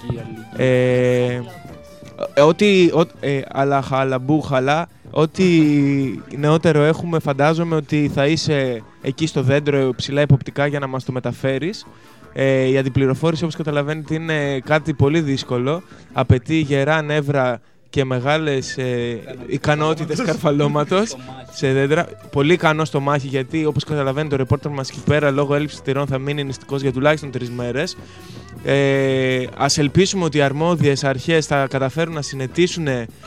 Αλλαχαλαμπούχαλα. Ό,τι νεότερο έχουμε, φαντάζομαι ότι θα είσαι εκεί στο δέντρο ψηλά υποπτικά για να μας το μεταφέρεις. Η αντιπληροφόρηση, όπως καταλαβαίνετε, είναι κάτι πολύ δύσκολο. Απαιτεί γερά νεύρα και μεγάλες ικανότητες καρφαλώματος σε δέντρα. Πολύ ικανό στο μάχη, γιατί όπως καταλαβαίνετε, ο ρεπόρτερ μας εκεί πέρα λόγω έλλειψης τυρών θα μείνει νηστικός για τουλάχιστον 3 μέρες. Ας ελπίσουμε ότι οι αρμόδιες αρχές θα καταφέρουν να συνετίσουν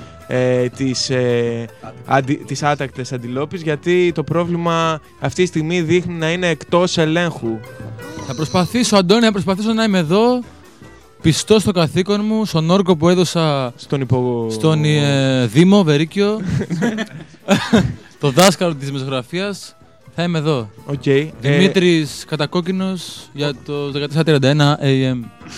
τις άτακτες αντιλόπεις, γιατί το πρόβλημα αυτή τη στιγμή δείχνει να είναι εκτός ελέγχου. Θα προσπαθήσω, Αντώνη, να είμαι εδώ, πιστός στο καθήκον μου, στον όρκο που έδωσα στον Δήμο Βερίκιο, το δάσκαλο της μεσογραφίας. Θα είμαι εδώ. Δημήτρης Κατακόκκινος για το 1431 AM.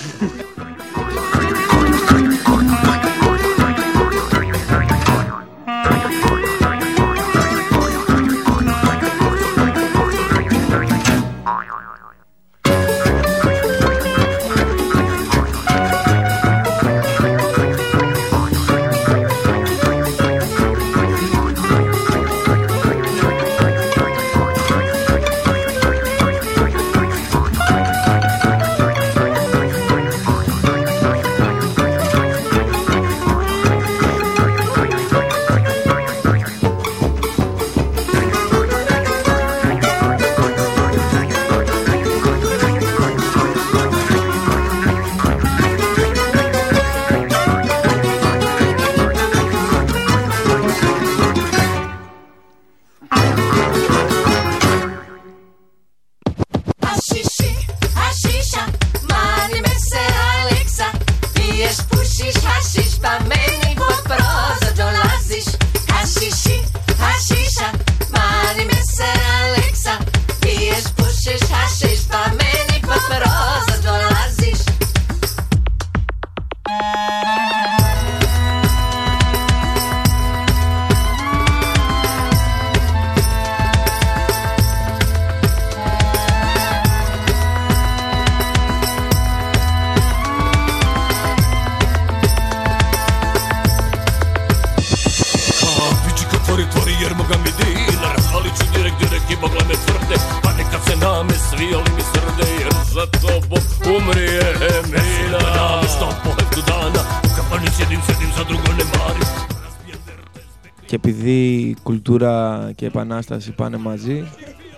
Και επειδή κουλτούρα και επανάσταση πάνε μαζί,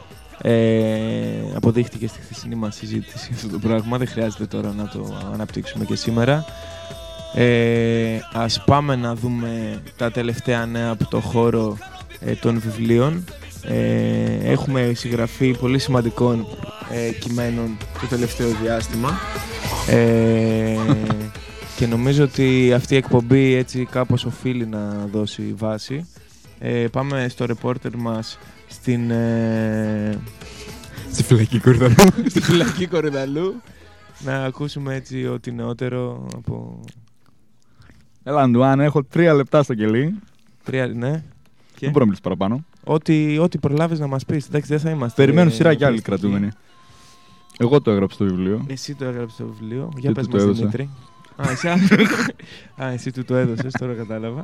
αποδείχτηκε στη χθεσινή μας συζήτηση αυτό το πράγμα, δεν χρειάζεται τώρα να το αναπτύξουμε και σήμερα. Ας πάμε να δούμε τα τελευταία νέα από το χώρο των βιβλίων. Έχουμε συγγραφεί πολύ σημαντικών κειμένων το τελευταίο διάστημα και νομίζω ότι αυτή η εκπομπή έτσι κάπως οφείλει να δώσει βάση. Πάμε στο ρεπόρτερ μας στη φυλακή Κορυδαλού. Στη φυλακή Κορυδαλού να ακούσουμε έτσι ό,τι νεότερο από... Έλα Αντουάν, έχω 3 λεπτά στο κελί. 3, ναι. Δεν μπορώ να μιλήσω παραπάνω. Ό,τι προλάβεις να μας πεις. Εντάξει, δεν θα είμαστε. Περιμένουν σειρά κι άλλοι κρατούμενοι. Εγώ το έγραψα στο βιβλίο. Εσύ το έγραψες στο βιβλίο. Για πες μας, Δημήτρη. Εσύ του το έδωσες, τώρα κατάλαβα.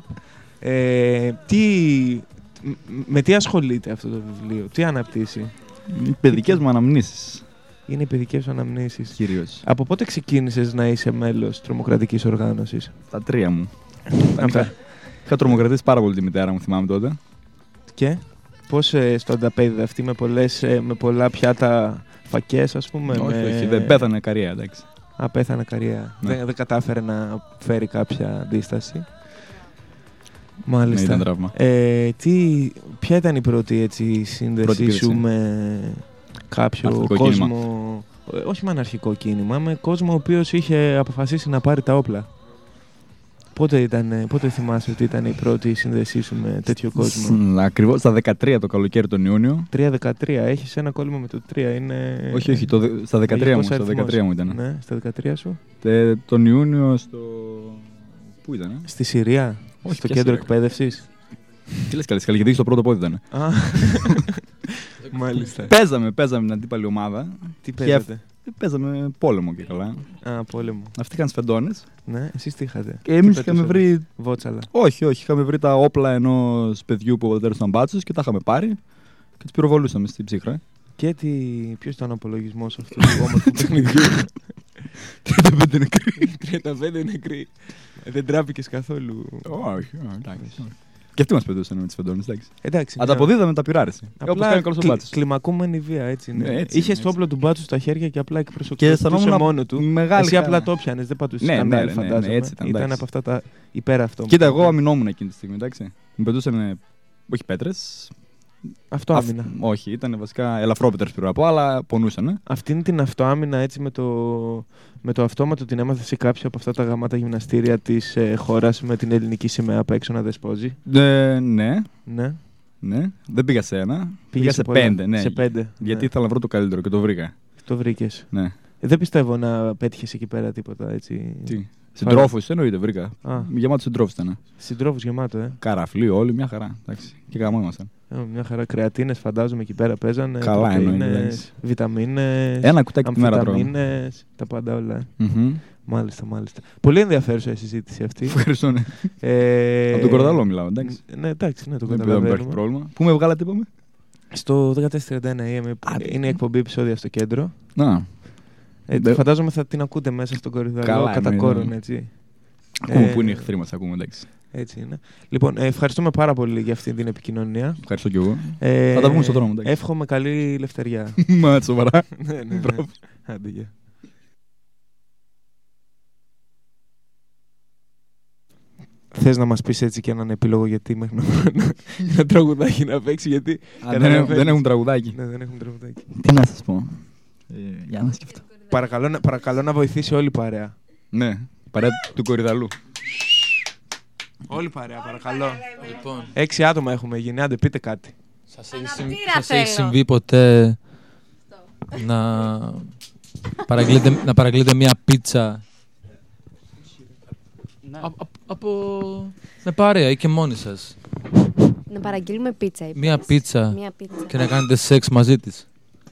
Με τι ασχολείται αυτό το βιβλίο, τι αναπτύσσει? Οι παιδικές μου αναμνήσεις. Είναι οι παιδικές μου αναμνήσεις. Κυρίως. Από πότε ξεκίνησες να είσαι μέλος τρομοκρατικής οργάνωσης? Τα 3 μου. Είχα τρομοκρατήσει πάρα πολύ τη μητέρα μου, θυμάμαι τότε. Και πώς στο ανταπέδιδε αυτή με πολλά πιάτα φακές, ας πούμε? Όχι, δεν πέθανε καριέρα, εντάξει. Πέθανε καριέρα. Ναι. Δεν κατάφερε να φέρει κάποια αντίσταση. Μάλιστα. Ναι, ήταν τραύμα. Ποια ήταν η πρώτη σύνδεσή σου με κάποιο κόσμο, όχι με αναρχικό κίνημα, με κόσμο ο οποίος είχε αποφασίσει να πάρει τα όπλα? Πότε θυμάσαι ότι ήταν η πρώτη σύνδεσή σου με τέτοιο κόσμο? Ακριβώς στα 13 το καλοκαίρι τον Ιούνιο. 3-13, έχεις ένα κόλλημα με το 3, είναι... Όχι, στα 13 μου ήταν. Ναι, στα 13 σου. Τον Ιούνιο στο... Πού ήταν? Στη Συρία, όχι, στο κέντρο εκπαίδευσης. Τι λες καλή, γιατί στο πρώτο πόδι ήταν. Μάλιστα. Παίζαμε την αντίπαλη ομάδα. Τι παίζατε? Παίζαμε πόλεμο και καλά. Πόλεμο. Αυτοί είχαν σφεντώνες. Ναι, εσείς τι είχατε? Και εμείς είχαμε βρει. Βότσαλα. Όχι, είχαμε βρει τα όπλα ενός παιδιού που ο πατέρας ήταν μπάτσος και τα είχαμε πάρει και τους πυροβολούσαμε στην ψύχρα. Και ποιος ήταν ο απολογισμός αυτού του όμορφου παιχνιδιού? 35 νεκροί. 35 νεκροί. Δεν τράπηκες καθόλου? Όχι, εντάξει. Και αυτοί μας πετούσαν με τις φεντώνες, εντάξει. Ανταποδίδαμε τα πειράρεση. Όπως κάνει καλός ο μπάτσος. Κλιμακούμενη βία, έτσι είναι. Ναι, είχες το όπλο του μπάτσου στα χέρια και απλά εκπροσωπούσε μόνο του. Εσύ απλά το πιάνες, δεν πατούσες κανένα, φαντάζομαι. Ήταν από αυτά τα υπεραυτόματα. Κοίτα, εγώ αμυνόμουν εκείνη τη στιγμή, εντάξει. Μου πετούσαν, όχι πέτρες. Αυτοάμυνα. Όχι, ήταν βασικά ελαφρόπετρες πριν από, αλλά πονούσαν. Αυτήν την αυτοάμυνα έτσι με το αυτόματο την έμαθες σε κάποιο από αυτά τα γαμάτα γυμναστήρια της χώρας με την ελληνική σημαία απ' έξω να δεσπόζει? Ναι. Δεν πήγα σε ένα. Πήγα σε 5. Ναι. Σε 5. Γιατί ήθελα να βρω το καλύτερο και το βρήκα. Το βρήκες. Ναι. Δεν πιστεύω να πέτυχες εκεί πέρα τίποτα έτσι. Τι? Συντρόφους εννοείται βρήκα. Γεμάτο συντρόφους ήταν. Συντρόφους γεμάτο, Καραφλοί όλοι, μια χαρά. Εντάξει. Και γαμό ήμασταν. Μια χαρά. Κρεατίνες φαντάζομαι εκεί πέρα παίζανε. Καλά εννοείται. Βιταμίνες. Ένα κουτάκι τη μέρα τρώω. Τα πάντα όλα. Μάλιστα. Πολύ ενδιαφέρουσα η συζήτηση αυτή. Ευχαριστώ. Από τον Κορδαλό μιλάω, εντάξει. Ναι, εντάξει, το καταλαβαίνω. Δεν υπάρχει πρόβλημα. Πού με βγάλατε, είπαμε? Στο 1431 είναι η εκπομπή επεισόδια στο κέντρο. Φαντάζομαι θα την ακούτε μέσα στον Κορυδαλό κατά κόρον, έτσι. Ακούμε που είναι οι εχθροί μας, ακούμε, εντάξει. Έτσι είναι. Λοιπόν, ευχαριστούμε πάρα πολύ για αυτή την επικοινωνία. Ευχαριστώ κι εγώ. Θα τα πούμε στον δρόμο, εντάξει. Εύχομαι καλή ελευθεριά. Μα σοβαρά. Ναι. Άντε, γεια. Θες να μας πεις έτσι και έναν επίλογο γιατί μέχρι να τραγουδάκι να παίξει, γιατί... Δεν έχουν τραγουδάκι. Ναι, δεν έχουν τραγουδάκι. Τι να σας πω. Για να σκεφτώ. Παρακαλώ να βοηθήσει όλη η παρέα. Ναι, παρέα του Κορυδαλού. Όλη η παρέα, παρακαλώ. Λοιπόν. 6 άτομα έχουμε γίνει, άντε πείτε κάτι. Σας έχει συμβεί ποτέ να παραγγείλετε μια πίτσα με παρέα ή και μόνοι σας? Να παραγγείλουμε πίτσα. Μια πίτσα και να κάνετε σεξ μαζί της?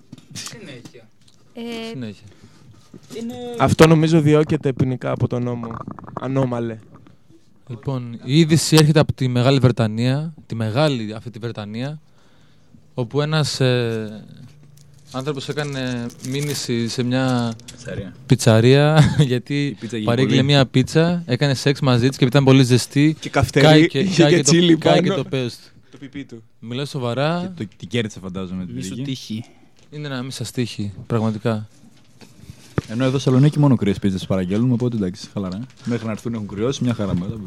Συνέχεια. Αυτό νομίζω διώκεται ποινικά από τον νόμο. Ανώμαλε. Λοιπόν, η είδηση έρχεται από τη Μεγάλη Βρετανία, τη μεγάλη αυτή τη Βρετανία, όπου ένας άνθρωπος έκανε μήνυση σε μια πιτσαρία γιατί παρήγγειλε μια πίτσα, έκανε σεξ μαζί της και ήταν πολύ ζεστή και καυτερή και τσίλι πάνω και το πες του. Το πιπί του. Μιλάω σοβαρά. Την κέρδισε φαντάζομαι. Μη σου τύχει. Είναι να μην σας τύχει, πραγματικά. Ενώ εδώ Σαλονίκη μόνο κρύες πίτσες παραγγέλνουμε, οπότε εντάξει, χαλαρά. Μέχρι να έρθουν έχουν κρυώσει, μια χαρά μετά.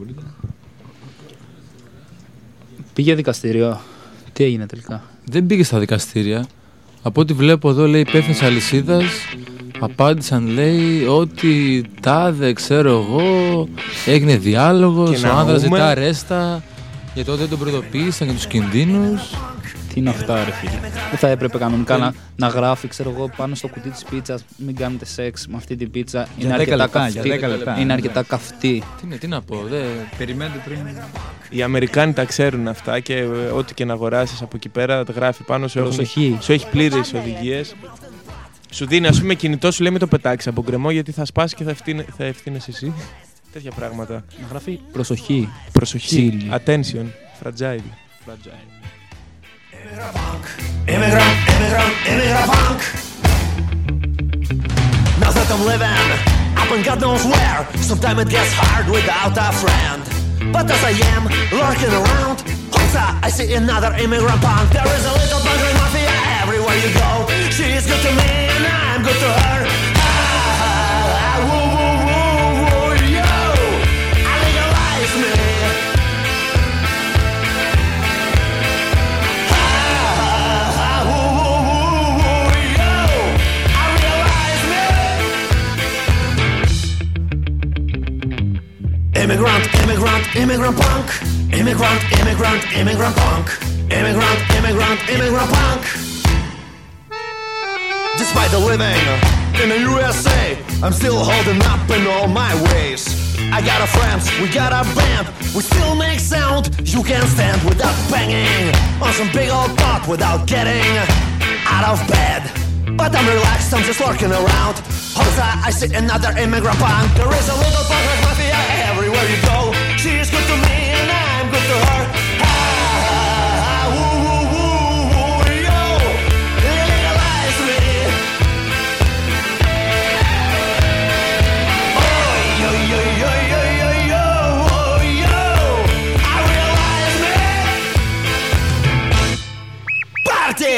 Πήγε δικαστήριο. Τι έγινε τελικά? Δεν πήγε στα δικαστήρια. Από ό,τι βλέπω εδώ, λέει, υπεύθυνος αλυσίδας. Απάντησαν, λέει, ότι τάδε, ξέρω εγώ, έγινε διάλογος, ο άνδρας ζητά ρέστα, γιατί τότε δεν τον προειδοποίησαν για τους κινδύνους. Τι είναι αυτά, ρε φίλε? Δεν θα έπρεπε κανονικά να γράφει, ξέρω εγώ, πάνω στο κουτί της πίτσας, μην κάνετε σεξ με αυτή την πίτσα. Είναι αρκετά καυτή. Είναι αρκετά καυτή. Τι να πω, περιμένετε πριν. Οι Αμερικάνοι τα ξέρουν αυτά και ό,τι και να αγοράσεις από εκεί πέρα τα γράφει πάνω σου. Σου έχει πλήρες οδηγίες. Σου δίνει, ας πούμε, κινητό, σου λέει μην το πετάξεις από γκρεμό γιατί θα σπάσει και θα ευθύνεσαι εσύ. Τέτοια πράγματα. Να γράφει προσοχή. Προσοχή. Attention. Fragile. Immigrant punk. Now that I'm living up in God knows where, sometimes it gets hard without a friend. But as I am lurking around, I see another immigrant punk. There is a little buggery mafia everywhere you go. She is good to me and I'm good to her. Woo woo woo woo yo, I legalize me. Immigrant punk. Immigrant punk. Immigrant punk. Despite the living in the USA, I'm still holding up in all my ways. I got a friend, we got a band, we still make sound you can't stand without banging on some big old pot without getting out of bed. But I'm relaxed, I'm just lurking around. Hosa, I see another immigrant punk. There is a little punk like mafia everywhere you go. She is good to me and I'm good to her. Woo woo woo woo yo, legalize me. Oh yo yo yo yo yo yo oh yo, I realize me. Party.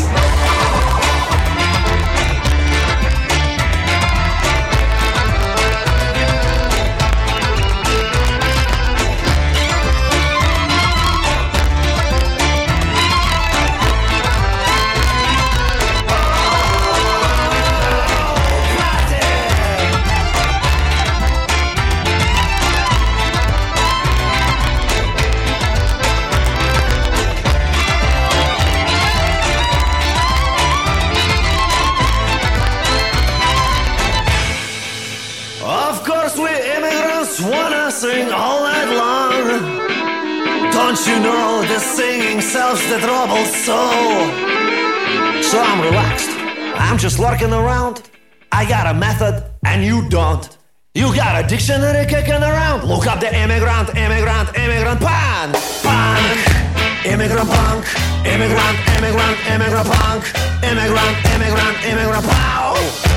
Sing all night long. Don't you know the singing sells the troubled soul? So I'm relaxed, I'm just lurking around. I got a method and you don't. You got a dictionary kicking around. Look up the immigrant punk. Punk. Immigrant punk. Immigrant punk. Immigrant pow.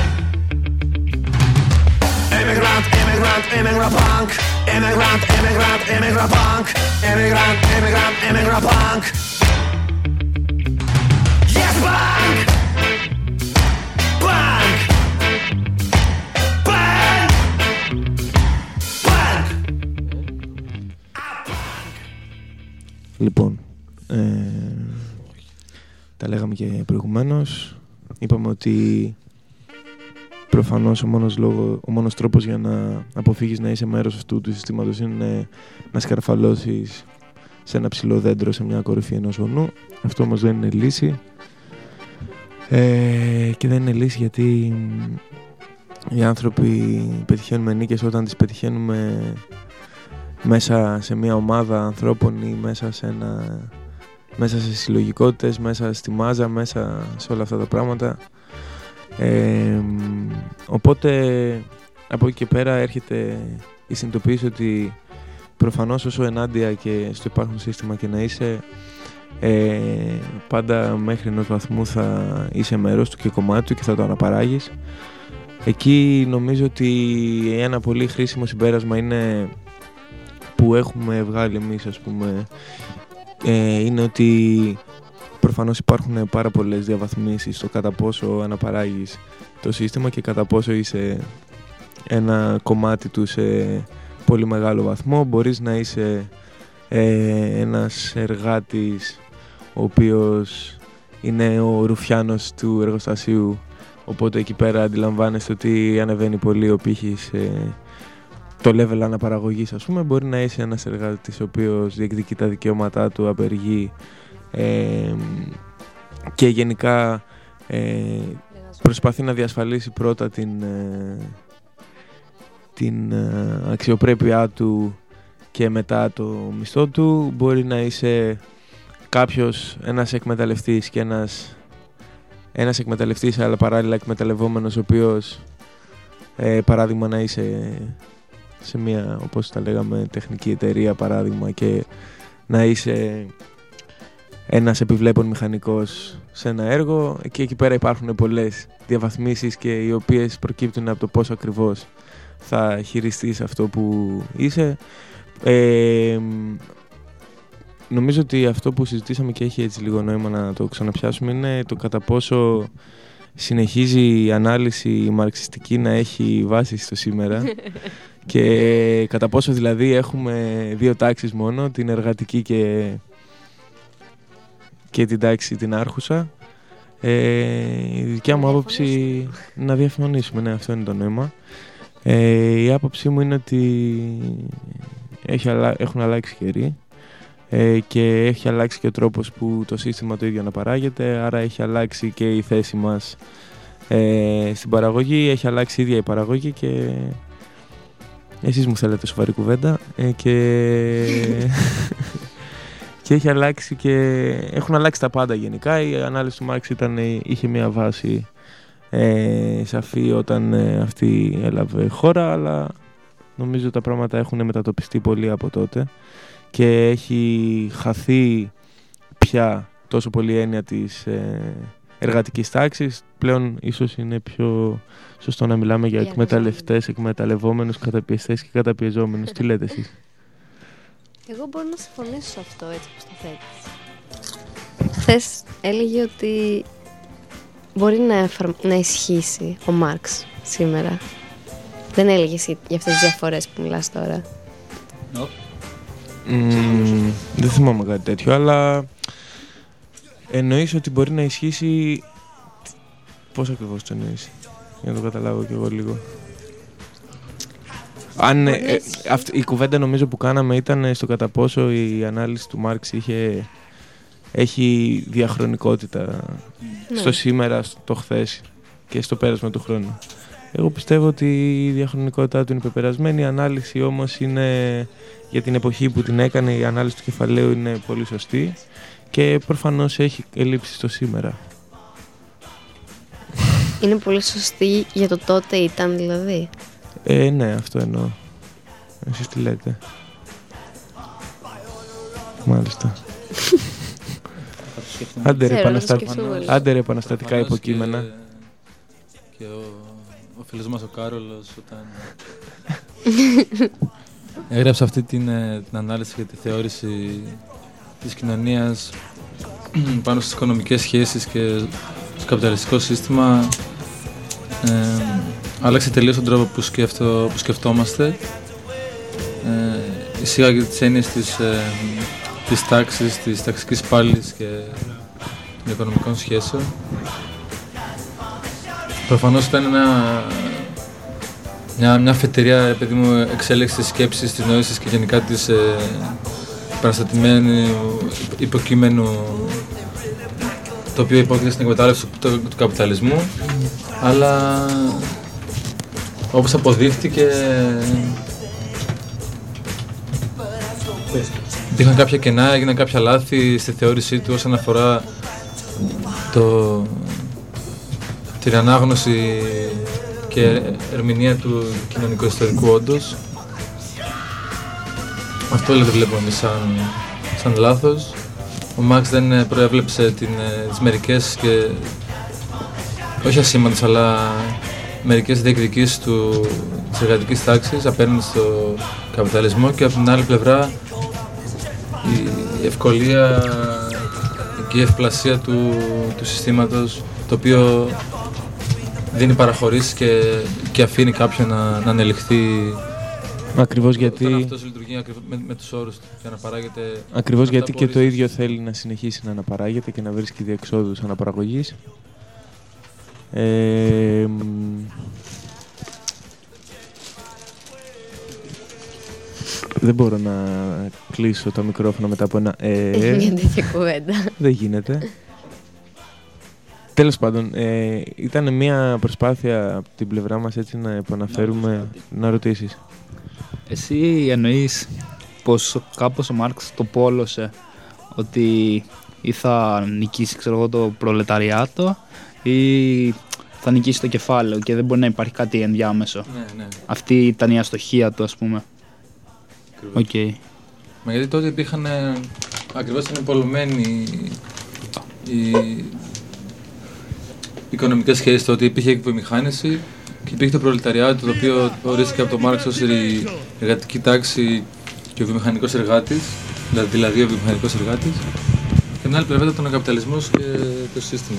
Immigrant punk. Immigrant punk. Immigrant punk. Yes, punk. Punk. Punk. Punk. Λοιπόν, τα λέγαμε και προηγουμένως. Είπαμε ότι προφανώς ο μόνος τρόπος για να αποφύγεις να είσαι μέρος αυτού του συστήματος είναι να σκαρφαλώσεις σε ένα ψηλό δέντρο σε μια κορυφή ενός βουνού. Αυτό όμως δεν είναι λύση. Και δεν είναι λύση γιατί οι άνθρωποι πετυχαίνουμε νίκες όταν τις πετυχαίνουμε μέσα σε μια ομάδα ανθρώπων ή μέσα σε συλλογικότητες, μέσα στη μάζα, μέσα σε όλα αυτά τα πράγματα. Οπότε από εκεί και πέρα έρχεται η συνειδητοποίηση ότι προφανώς όσο ενάντια και στο υπάρχον σύστημα και να είσαι, πάντα μέχρι ενός βαθμού θα είσαι μέρος του και κομμάτι του και θα το αναπαράγεις. Εκεί νομίζω ότι ένα πολύ χρήσιμο συμπέρασμα είναι που έχουμε βγάλει εμείς, ας πούμε, είναι ότι προφανώς υπάρχουν πάρα πολλές διαβαθμίσεις στο κατά πόσο αναπαράγεις το σύστημα και κατά πόσο είσαι ένα κομμάτι του σε πολύ μεγάλο βαθμό. Μπορείς να είσαι ένας εργάτης ο οποίος είναι ο ρουφιάνος του εργοστασίου, οπότε εκεί πέρα αντιλαμβάνεστε ότι ανεβαίνει πολύ ο πύχης, το level αναπαραγωγής ας πούμε. Μπορεί να είσαι ένας εργάτης ο οποίος διεκδικεί τα δικαιώματά του, απεργεί και γενικά προσπαθεί να διασφαλίσει πρώτα την αξιοπρέπειά του και μετά το μισθό του. Μπορεί να είσαι ένας εκμεταλλευτής και ένας εκμεταλλευτής αλλά παράλληλα εκμεταλλευόμενος, ο οποίος παράδειγμα να είσαι σε μια, όπως τα λέγαμε, τεχνική εταιρεία παράδειγμα, και να είσαι ένας επιβλέπων μηχανικός σε ένα έργο, και εκεί πέρα υπάρχουν πολλές διαβαθμίσεις και οι οποίες προκύπτουν από το πόσο ακριβώς θα χειριστείς αυτό που είσαι. Νομίζω ότι αυτό που συζητήσαμε και έχει έτσι λίγο νόημα να το ξαναπιάσουμε είναι το κατά πόσο συνεχίζει η ανάλυση μαρξιστική να έχει βάση στο σήμερα και κατά πόσο δηλαδή έχουμε δύο τάξεις μόνο, την εργατική και την τάξη την άρχουσα. Η δικιά μου άποψη, να διαφωνήσουμε, ναι, αυτό είναι το νόημα. Η άποψή μου είναι ότι έχουν αλλάξει καιροί και έχει αλλάξει και ο τρόπος που το σύστημα το ίδιο αναπαράγεται, άρα έχει αλλάξει και η θέση μας στην παραγωγή, έχει αλλάξει η ίδια η παραγωγή και εσείς μου θέλετε σοβαρή κουβέντα και έχει αλλάξει και έχουν αλλάξει τα πάντα γενικά. Η ανάλυση του Μάρξ είχε μια βάση σαφή όταν αυτή έλαβε χώρα, αλλά νομίζω τα πράγματα έχουν μετατοπιστεί πολύ από τότε και έχει χαθεί πια τόσο πολύ έννοια της εργατικής τάξης. Πλέον ίσως είναι πιο σωστό να μιλάμε για εκμεταλλευτές, εκμεταλλευόμενους, καταπιεστές και καταπιεζόμενους. Τι λέτε εσείς? Εγώ μπορώ να συμφωνήσω σε αυτό έτσι όπως το θέτεις. Χθες έλεγε ότι μπορεί να ισχύσει ο Μάρξ σήμερα. Δεν έλεγες για αυτές τις διαφορές που μιλάς τώρα? Δεν θυμάμαι κάτι τέτοιο, αλλά εννοείς ότι μπορεί να ισχύσει. Πώς ακριβώς το εννοείς, για να το καταλάβω κι εγώ λίγο? Η κουβέντα νομίζω που κάναμε ήταν στο κατά πόσο η ανάλυση του Μάρξ έχει διαχρονικότητα στο σήμερα, στο χθες και στο πέρασμα του χρόνου. Εγώ πιστεύω ότι η διαχρονικότητά του είναι πεπερασμένη, η ανάλυση όμως είναι για την εποχή που την έκανε, η ανάλυση του κεφαλαίου είναι πολύ σωστή και προφανώς έχει ελλείψει στο σήμερα. Είναι πολύ σωστή για το τότε ήταν δηλαδή? Ναι, αυτό εννοώ. Εσείς τι λέτε? Μάλιστα. Άντε ρε επαναστατικά υποκείμενα. Και ο φίλος μας ο Κάρολος όταν έγραψε αυτή την ανάλυση για τη θεώρηση της κοινωνίας πάνω στις οικονομικές σχέσεις και στο καπιταλιστικό σύστημα, άλλαξε τελείως τον τρόπο που σκεφτόμαστε. Εισήγαγε τις έννοιες της τάξης, της ταξικής πάλης και των οικονομικών σχέσεων. Προφανώς ήταν μια αφετηρία, επειδή μου εξέλεξε της σκέψης, της νόησης και γενικά της παραστατημένου υποκείμενου, το οποίο υπόκειται στην εκμετάλλευση του καπιταλισμού, αλλά όπως αποδείχτηκε υπήρχαν κάποια κενά, έγιναν κάποια λάθη στη θεώρησή του όσον αφορά την ανάγνωση και ερμηνεία του κοινωνικο-ιστορικού όντως. Αυτό δεν βλέπουμε εμείς σαν λάθος. Ο Μάρξ δεν προέβλεψε τις μερικές και όχι ασήμαντες, αλλά μερικές διεκδικήσεις της εργατικής τάξης απέναντι στο καπιταλισμό, και από την άλλη πλευρά η ευκολία και η ευπλασία του συστήματος, το οποίο δίνει παραχωρήσεις και αφήνει κάποιον να ανελιχθεί. Ακριβώς γιατί... Όταν αυτός λειτουργεί με τους όρους του, για να παράγεται... Ακριβώς γιατί και το ίδιο θέλει να συνεχίσει να αναπαράγεται και να βρίσκει διεξόδους αναπαραγωγής. Δεν μπορώ να κλείσω το μικρόφωνο μετά από ένα Μια τέτοια κουβέντα. Δεν γίνεται. Τέλος πάντων, ήταν μια προσπάθεια από την πλευρά μας έτσι να επαναφέρουμε, να ρωτήσεις. Εσύ εννοείς πως κάπως ο Μάρξ το πόλωσε ότι ή θα νικήσει το προλεταριάτο ή θα νικήσει το κεφάλαιο και δεν μπορεί να υπάρχει κάτι ενδιάμεσο. Ναι. Αυτή ήταν η αστοχία του, ας πούμε. Okay. Μα γιατί τότε υπήρχαν, ακριβώς ήταν πολλωμένοι οι οικονομικές σχέσεις, τότε υπήρχε εκβιομηχάνηση και υπήρχε το προλεταριάτο, το οποίο ορίστηκε από τον Μάρξ ως η εργατική τάξη και ο βιομηχανικός εργάτης, δηλαδή ο βιομηχανικός εργάτης, και την άλλη πλευρά ήταν ο καπιταλισμός και το σύστημα.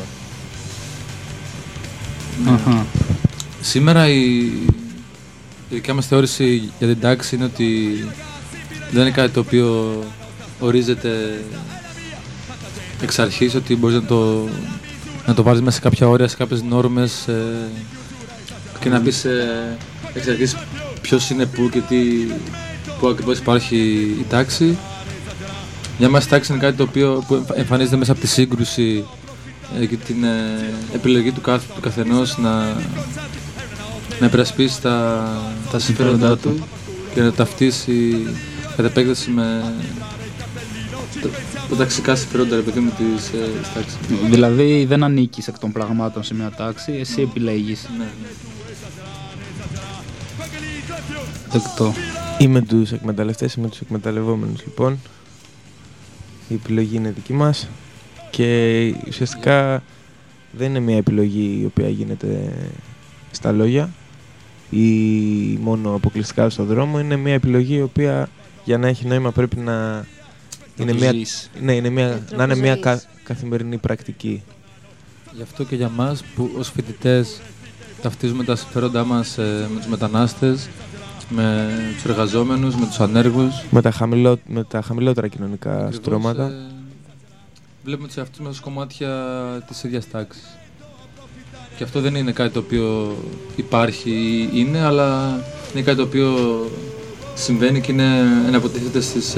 Σήμερα η δικιά μας θεώρηση για την τάξη είναι ότι δεν είναι κάτι το οποίο ορίζεται εξ αρχής, ότι μπορείς να το βάλεις μέσα σε κάποια όρια, σε κάποιες νόρμες και να πεις εξ αρχής ποιος είναι πού και πού ακριβώς υπάρχει η τάξη. Για μας η τάξη είναι κάτι το οποίο που εμφανίζεται μέσα από τη σύγκρουση και την επιλογή του καθενός να υπερασπίσει τα συμφέροντά του και να ταυτίσει κατ' επέκταση με τα ταξικά συμφέροντα, ρε παιδί μου, της τάξης. Δηλαδή δεν ανήκεις εκ των πραγμάτων σε μια τάξη, εσύ επιλέγεις. Ναι. Δεκτό. Ή με τους εκμεταλλευτές ή με τους εκμεταλλευόμενους, λοιπόν. Η επιλογή είναι δική μας και ουσιαστικά δεν είναι μια επιλογή η οποία γίνεται στα λόγια ή μόνο αποκλειστικά στον δρόμο. Είναι μια επιλογή η οποία για να έχει νόημα πρέπει να είναι μια καθημερινή πρακτική. Γι' αυτό και για μας που ως φοιτητές ταυτίζουμε τα συμφέροντά μας με τους μετανάστες, με τους εργαζόμενους, με τους ανέργους, με τα χαμηλότερα κοινωνικά ακριβώς, στρώματα. Βλέπουμε τους εαυτούς μας ως κομμάτια της ίδιας τάξης. Και αυτό δεν είναι κάτι το οποίο υπάρχει ή είναι, αλλά είναι κάτι το οποίο συμβαίνει και εναποτίθεται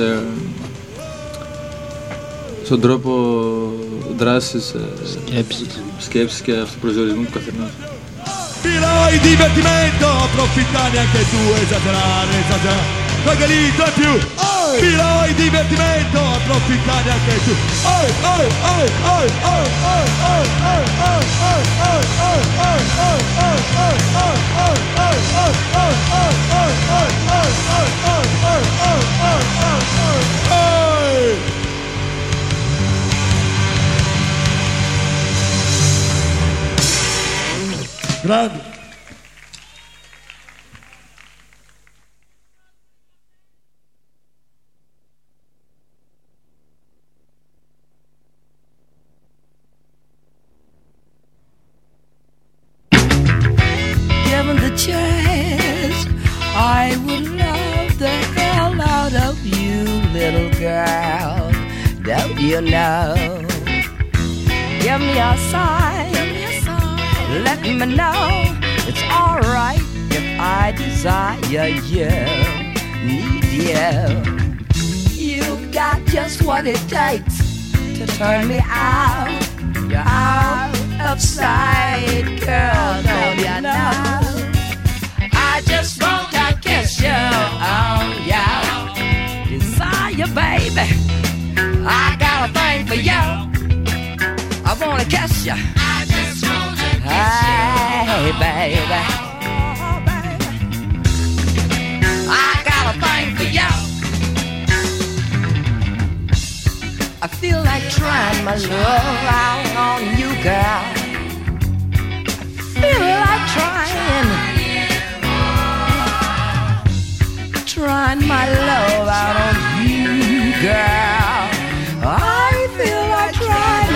στον τρόπο δράσης, σκέψης και αυτοπροσδιορισμού του καθενός. Piloi divertimento, approfittare anche tu, esagerare, Pagalito è più. Piloi divertimento, approfittare anche tu. Grande. Given the chance, I would love the hell out of you, little girl. Don't you know? Give me a sign. Let me know it's alright if I desire you, need you. You've got just what it takes to turn me out. You're out of sight, girl, don't you know? I just want to kiss you on your desire, baby. I got a thing for you. I wanna kiss you. Hey, baby, I got a thing for you. I feel like trying my love out on you, girl. I feel like trying my love out on you, girl. I feel like trying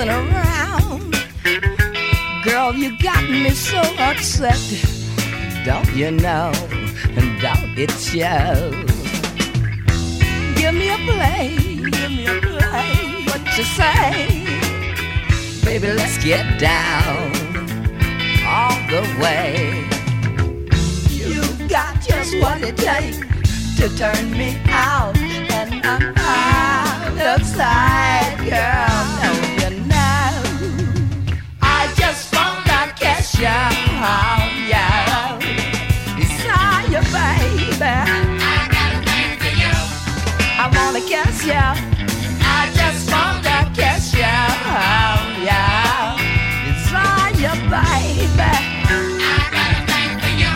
fooling around. Girl, you got me so upset. Don't you know? And don't it show? Give me a play, what you say? Baby, let's get down all the way. You got just what it takes to turn me out, and I'm out of sight, girl. Now you know I just wanna kiss you, yeah. Beside you, baby, I got a thing for you. I wanna kiss you. I just wanna kiss you, yeah. Beside you, baby. I got a thing for you.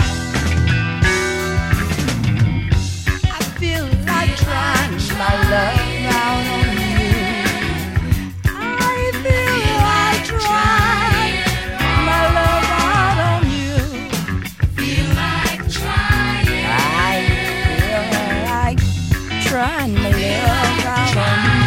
I feel like trying my love out on you. I feel like trying my love out on you. Feel like trying. I feel like trying my love out on you.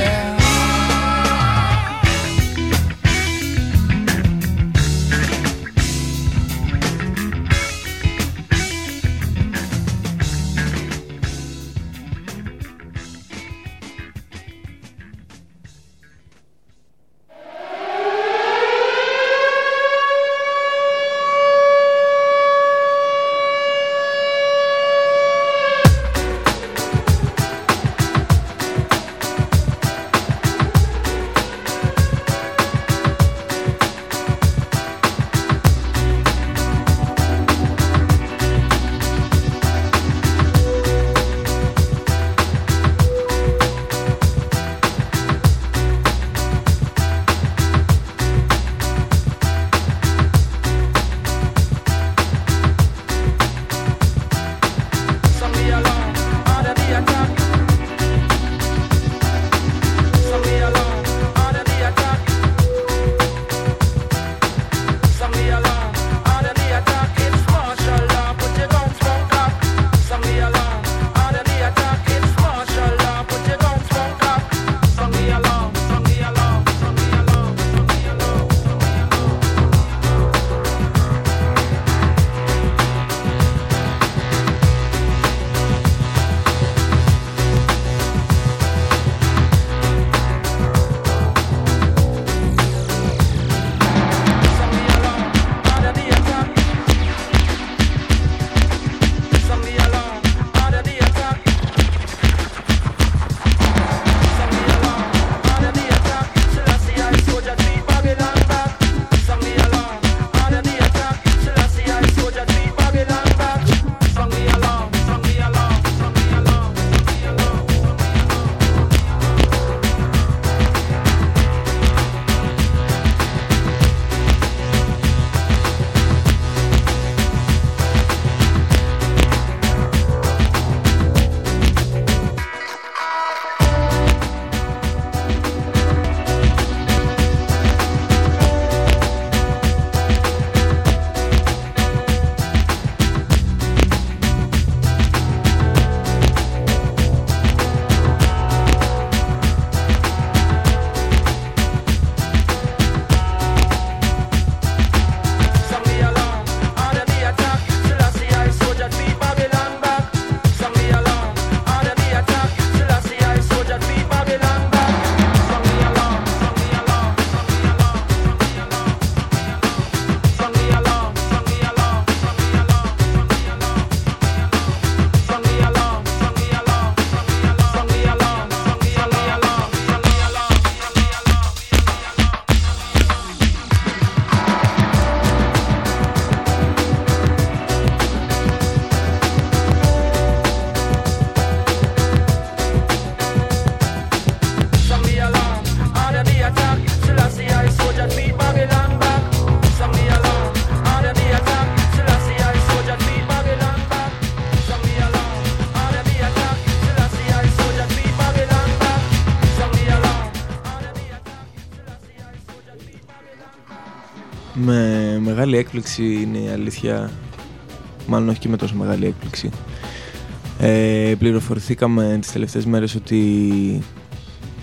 Με μεγάλη έκπληξη είναι η αλήθεια, μάλλον όχι και με τόσο μεγάλη έκπληξη. Πληροφορηθήκαμε τις τελευταίες μέρες ότι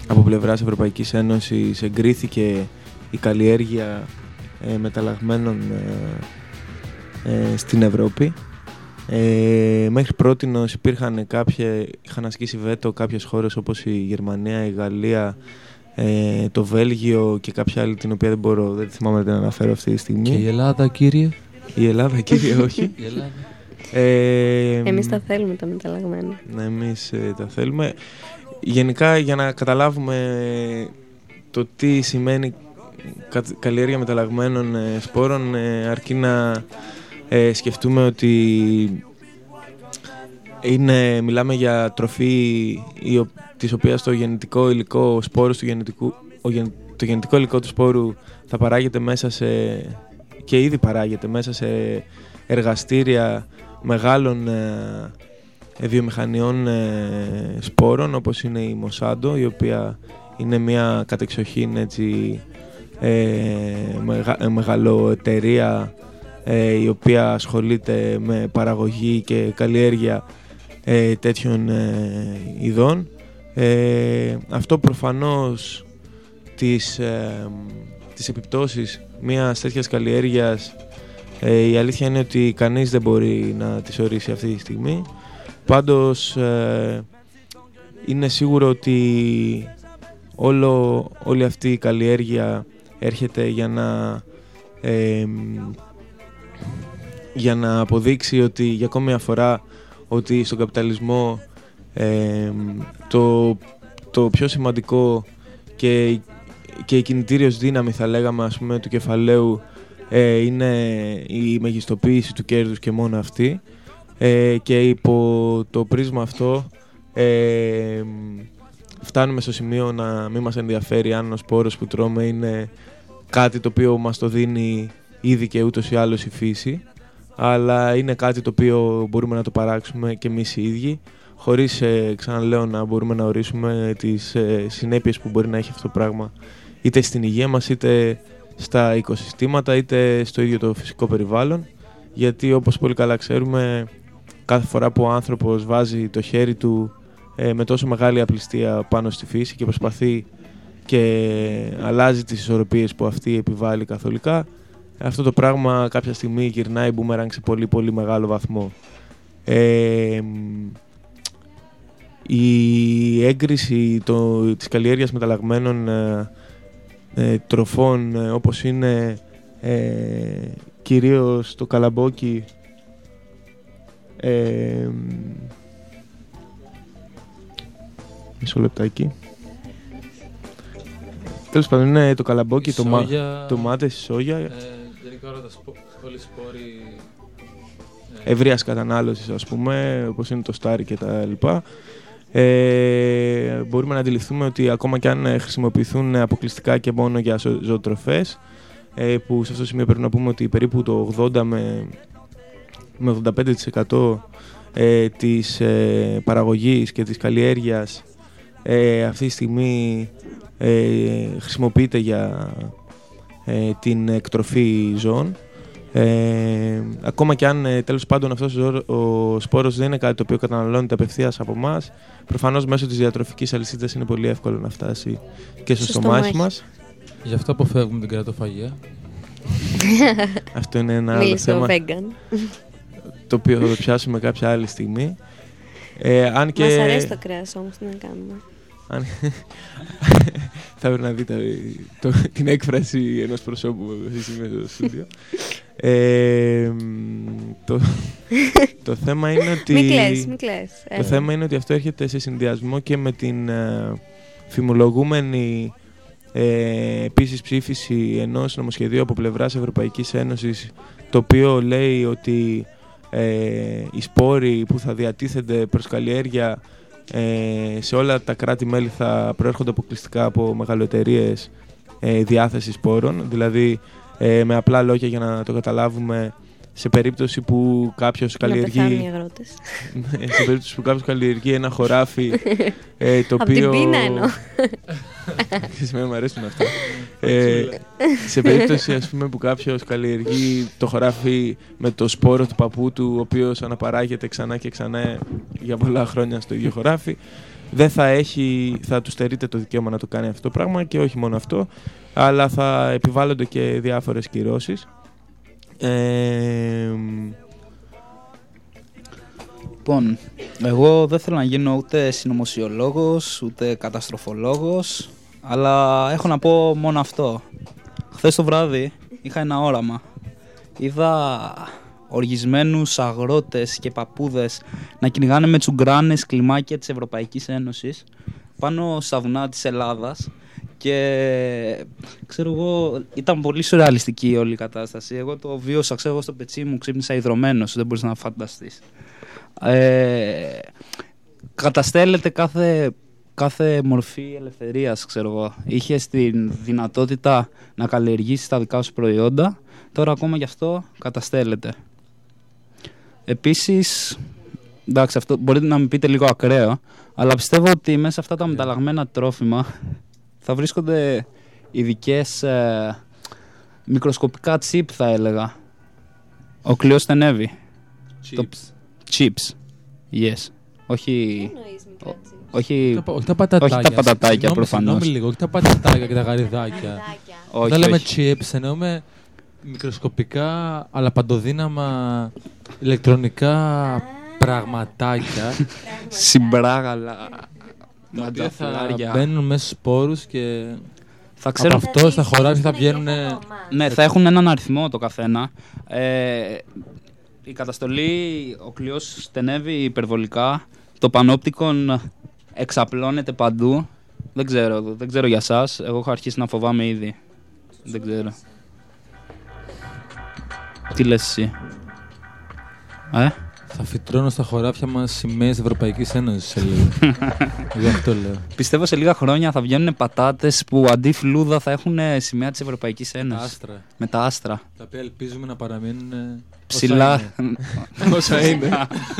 από πλευράς Ευρωπαϊκής Ένωσης εγκρίθηκε η καλλιέργεια μεταλλαγμένων στην Ευρώπη. Μέχρι πρότινος είχαν ασκήσει βέτο κάποιες χώρες όπως η Γερμανία, η Γαλλία, το Βέλγιο και κάποια άλλη την οποία δεν θυμάμαι να την αναφέρω αυτή τη στιγμή. Και η Ελλάδα, κύριε? Η Ελλάδα, κύριε, όχι. Η Ελλάδα. Εμείς τα θέλουμε τα μεταλλαγμένα. Ναι, εμείς τα θέλουμε. Γενικά, για να καταλάβουμε το τι σημαίνει καλλιέργεια μεταλλαγμένων σπόρων, αρκεί να σκεφτούμε ότι μιλάμε για τροφή της οποίας το γενετικό υλικό, ο σπόρος το γενετικό υλικό του σπόρου θα παράγεται μέσα και ήδη παράγεται μέσα σε εργαστήρια μεγάλων βιομηχανιών σπόρων, όπως είναι η Monsanto, η οποία είναι μια κατεξοχήν μεγαλοεταιρεία η οποία ασχολείται με παραγωγή και καλλιέργεια τέτοιων ειδών. Αυτό προφανώς τις επιπτώσεις μιας τέτοιας καλλιέργειας, η αλήθεια είναι ότι κανείς δεν μπορεί να τις ορίσει αυτή τη στιγμή. Πάντως είναι σίγουρο ότι όλη αυτή η καλλιέργεια έρχεται για να αποδείξει ότι για ακόμη μια φορά ότι στον καπιταλισμό το πιο σημαντικό και η κινητήριος δύναμη, θα λέγαμε, ας πούμε, του κεφαλαίου είναι η μεγιστοποίηση του κέρδους και μόνο αυτή, και υπό το πρίσμα αυτό φτάνουμε στο σημείο να μην μας ενδιαφέρει αν ο σπόρος που τρώμε είναι κάτι το οποίο μας το δίνει ήδη και ούτως ή άλλως η φύση, αλλά είναι κάτι το οποίο μπορούμε να το παράξουμε και εμείς οι ίδιοι, χωρίς, ξαναλέω, να μπορούμε να ορίσουμε τις συνέπειες που μπορεί να έχει αυτό το πράγμα είτε στην υγεία μας, είτε στα οικοσυστήματα, είτε στο ίδιο το φυσικό περιβάλλον, γιατί όπως πολύ καλά ξέρουμε, κάθε φορά που ο άνθρωπος βάζει το χέρι του με τόσο μεγάλη απληστία πάνω στη φύση και προσπαθεί και αλλάζει τις ισορροπίες που αυτή επιβάλλει καθολικά, αυτό το πράγμα κάποια στιγμή γυρνάει μπούμεραγκ σε πολύ πολύ μεγάλο βαθμό. Η έγκριση της καλλιέργειας μεταλλαγμένων τροφών, όπως είναι κυρίως το καλαμπόκι, μισό λεπτάκι. Τέλος πάντων, είναι το καλαμπόκι, τομάτες, σόγια. Γενικά όλα όλοι σπόροι ευρείας κατανάλωσης, ας πούμε, όπως είναι το στάρι και τα λοιπά. Μπορούμε να αντιληφθούμε ότι ακόμα και αν χρησιμοποιηθούν αποκλειστικά και μόνο για ζωοτροφές, που σε αυτό το σημείο πρέπει να πούμε ότι περίπου το 80 με 85% της παραγωγής και της καλλιέργειας αυτή τη στιγμή χρησιμοποιείται για την εκτροφή ζώων. Ακόμα και αν τέλος πάντων αυτός ο σπόρος δεν είναι κάτι το οποίο καταναλώνεται απευθείας από εμάς, προφανώς μέσω της διατροφικής αλυσίδας είναι πολύ εύκολο να φτάσει και στο στομάχι μας. Γι' αυτό αποφεύγουμε την κρατοφαγία. Αυτό είναι ένα άλλο θέμα, το οποίο θα το πιάσουμε κάποια άλλη στιγμή. Αν και... Μας αρέσει το κρέας όμως, τι να κάνουμε. Θα πρέπει να δείτε την έκφραση ενός προσώπου αυτή τη στιγμή στο στούντιο. Το θέμα είναι ότι... Μην κλαις. Το θέμα είναι ότι αυτό έρχεται σε συνδυασμό και με την φημολογούμενη επίσης ψήφιση ενός νομοσχεδίου από πλευράς Ευρωπαϊκής Ένωσης, το οποίο λέει ότι οι σπόροι που θα διατίθενται προς καλλιέργεια σε όλα τα κράτη-μέλη θα προέρχονται αποκλειστικά από μεγαλοεταιρείες διάθεσης σπόρων. Δηλαδή, με απλά λόγια για να το καταλάβουμε, σε περίπτωση που κάποιος καλλιεργεί... σε περίπτωση που κάποιος καλλιεργεί ένα χωράφι το οποίο... Από την πείνα εννοώ. Μου αρέσουν αυτά. Σε περίπτωση, ας πούμε, που κάποιος καλλιεργεί το χωράφι με το σπόρο του παππού του, ο οποίος αναπαράγεται ξανά και ξανά για πολλά χρόνια στο ίδιο χωράφι, δεν θα του στερείται το δικαίωμα να το κάνει αυτό το πράγμα και όχι μόνο αυτό, αλλά θα επιβάλλονται και διάφορες κυρώσεις. Λοιπόν, εγώ δεν θέλω να γίνω ούτε συνωμοσιολόγος, ούτε καταστροφολόγος, αλλά έχω να πω μόνο αυτό. Χθες το βράδυ είχα ένα όραμα. Είδα οργισμένους αγρότες και παππούδες να κυνηγάνε με τσουγκράνες κλιμάκια της Ευρωπαϊκής Ένωσης πάνω στα βουνά της Ελλάδας και ξέρω εγώ, ήταν πολύ σουρεαλιστική όλη η κατάσταση. Εγώ το βίωσα, ξέρω εγώ, στο πετσί μου ξύπνησα ιδρωμένος, δεν μπορείς να φανταστείς. Καταστέλλεται κάθε μορφή ελευθερίας, ξέρω εγώ. Είχες την δυνατότητα να καλλιεργήσεις τα δικά σου προϊόντα, τώρα ακόμα γι' αυτό καταστέλλεται. Επίσης, εντάξει, αυτό μπορείτε να μου πείτε λίγο ακραίο, αλλά πιστεύω ότι μέσα σε αυτά τα μεταλλαγμένα τρόφιμα θα βρίσκονται ειδικές μικροσκοπικά τσίπ, θα έλεγα. Ο Κλειός στενεύει. Chips. Yes. Όχι τα πατατάκια προφανώς. Συγγνώμη λίγο, όχι τα πατατάκια και τα γαριδάκια. Όταν λέμε chips εννοούμε μικροσκοπικά αλλά παντοδύναμα ηλεκτρονικά πραγματάκια. Συμπράγαλα. Τα οποία θα μπαίνουν μέσα στους σπόρους και θα ξέρουν από αυτό στα χωράφια θα βγαίνουν. Ναι, θα έχουν έναν αριθμό το καθένα. Η καταστολή, ο Κλειός στενεύει υπερβολικά. Το πανόπτικον εξαπλώνεται παντού. Δεν ξέρω για σας. Εγώ έχω αρχίσει να φοβάμαι ήδη. Δεν ξέρω. Τι λες εσύ? Θα φυτρώνω στα χωράφια μας σημαίες Ευρωπαϊκής Ένωσης σε λίγο. Γι' αυτό λέω. Πιστεύω σε λίγα χρόνια θα βγαίνουν πατάτες που αντί φλούδα θα έχουν σημαία της Ευρωπαϊκής Ένωσης. Με τα άστρα. Τα οποία ελπίζουμε να παραμείνουν ψηλά. Όσα είναι.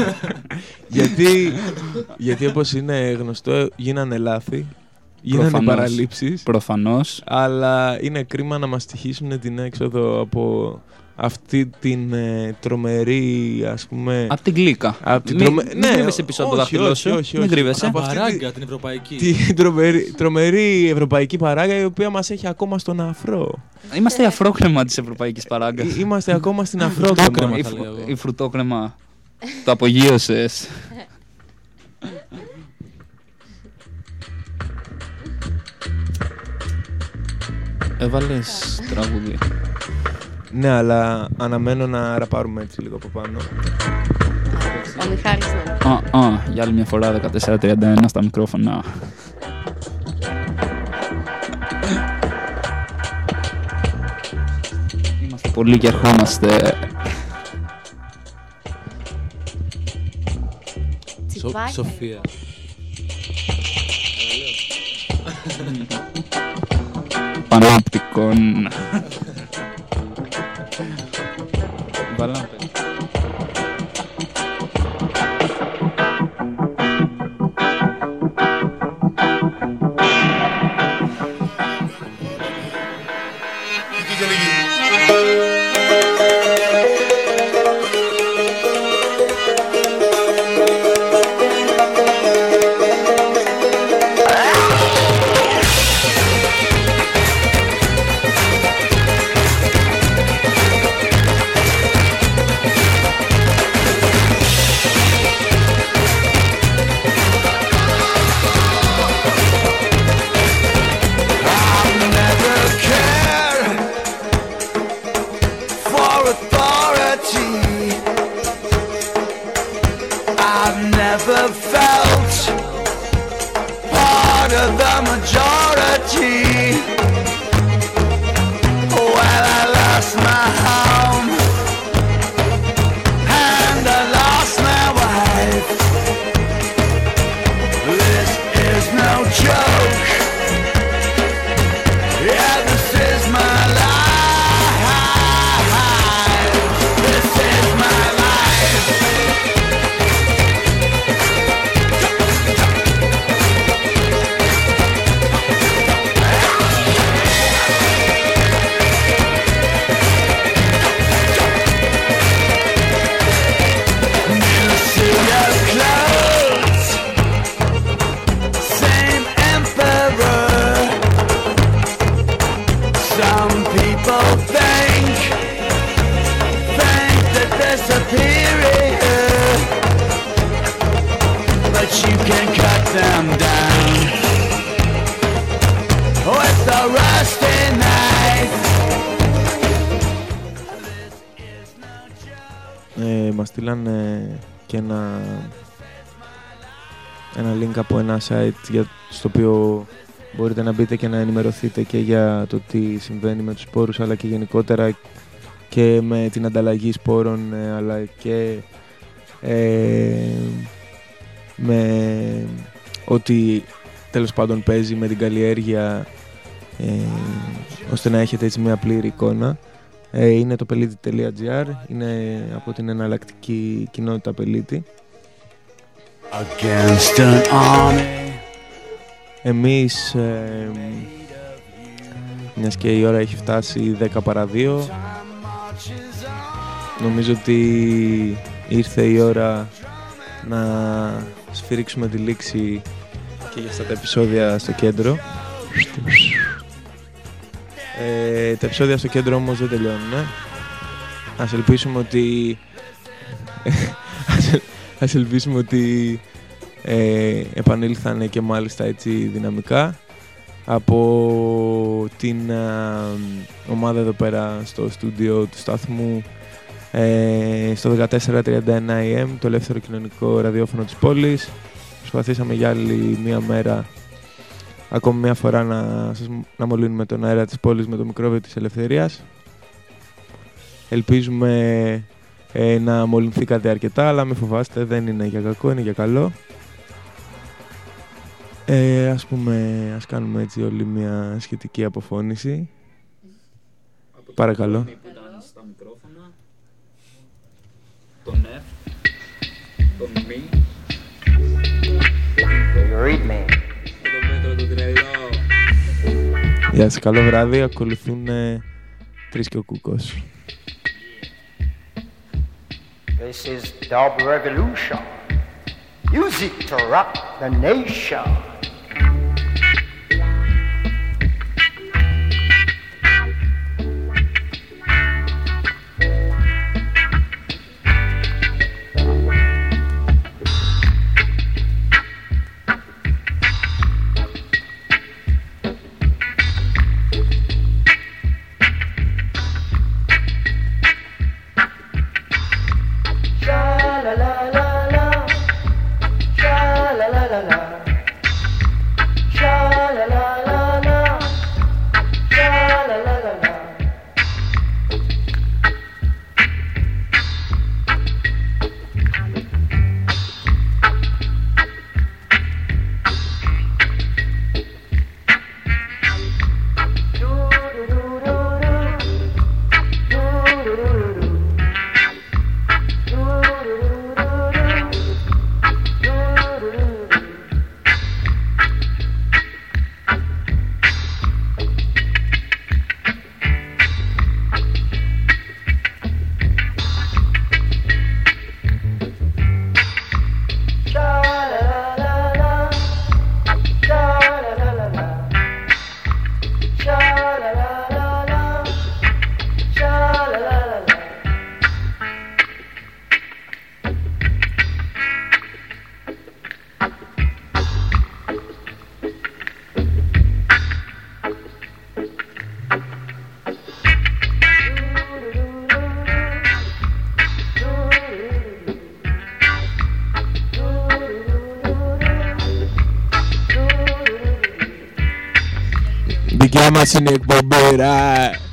Γιατί όπως είναι γνωστό γίνανε λάθη. Γίνανε παραλήψεις. Προφανώς. Αλλά είναι κρίμα να μας τυχήσουν την έξοδο από αυτή την τρομερή, ας πούμε... Από την κλίκα. Μην κρύβεσαι πίσω από το δάχτυλό σου. Όχι. Μην κρύβεσαι. Από παράγκα την ευρωπαϊκή. Την τρομερή ευρωπαϊκή παράγκα, η οποία μας έχει ακόμα στον αφρό. Είμαστε η αφρόκρεμα της ευρωπαϊκής παράγκας. Είμαστε ακόμα στην αφρόκρεμα. Η φρουτόκρεμα. Το απογείωσες. Έβαλες τραγούδι. Ναι, αλλά αναμένω να ραπάρουμε έτσι λίγο από πάνω. Ο Μιχάλης να... Για άλλη μια φορά 14:31 στα μικρόφωνα. Είμαστε πολλοί και ερχόμαστε. Σοφία. Πανόπτικον. Βαλάμπε. the rusty night. Μας στείλανε και ένα link από ένα site στο οποίο μπορείτε να μπείτε και να ενημερωθείτε και για το τι συμβαίνει με τους σπόρους, αλλά και γενικότερα και με την ανταλλαγή σπόρων, αλλά και με ό,τι τέλος πάντων παίζει με την καλλιέργεια, ώστε να έχετε έτσι μια πλήρη εικόνα. Είναι το πελίτη.gr, είναι από την εναλλακτική κοινότητα Πελίτη. Εμείς, μιας και η ώρα έχει φτάσει 10 παρά 2, νομίζω ότι ήρθε η ώρα να σφυρίξουμε τη λήξη και για αυτά τα επεισόδια στο κέντρο. Τα επεισόδια στο κέντρο όμως δεν τελειώνουν. Ας ελπίσουμε ότι επανήλθανε και μάλιστα έτσι δυναμικά από την ομάδα εδώ πέρα στο στούντιο του σταθμού, στο 1431 AM, το ελεύθερο κοινωνικό ραδιόφωνο της πόλης. Προσπαθήσαμε για άλλη μία μέρα, ακόμη μία φορά, να μολύνουμε τον αέρα της πόλης με το μικρόβιο της ελευθερίας. Ελπίζουμε να μολυνθήκατε αρκετά, αλλά μην φοβάστε, δεν είναι για κακό, είναι για καλό. Ας κάνουμε έτσι όλοι μια σχετική αποφώνηση. Παρακαλώ. Τον F, τον μη, τον τρελό. Γεια σας, καλό βράδυ. Ακολουθούν Τρεις και ο Κούκος. This is Dub Revolution. Music to rock the nation. Δικιά μας είναι εκπομπή,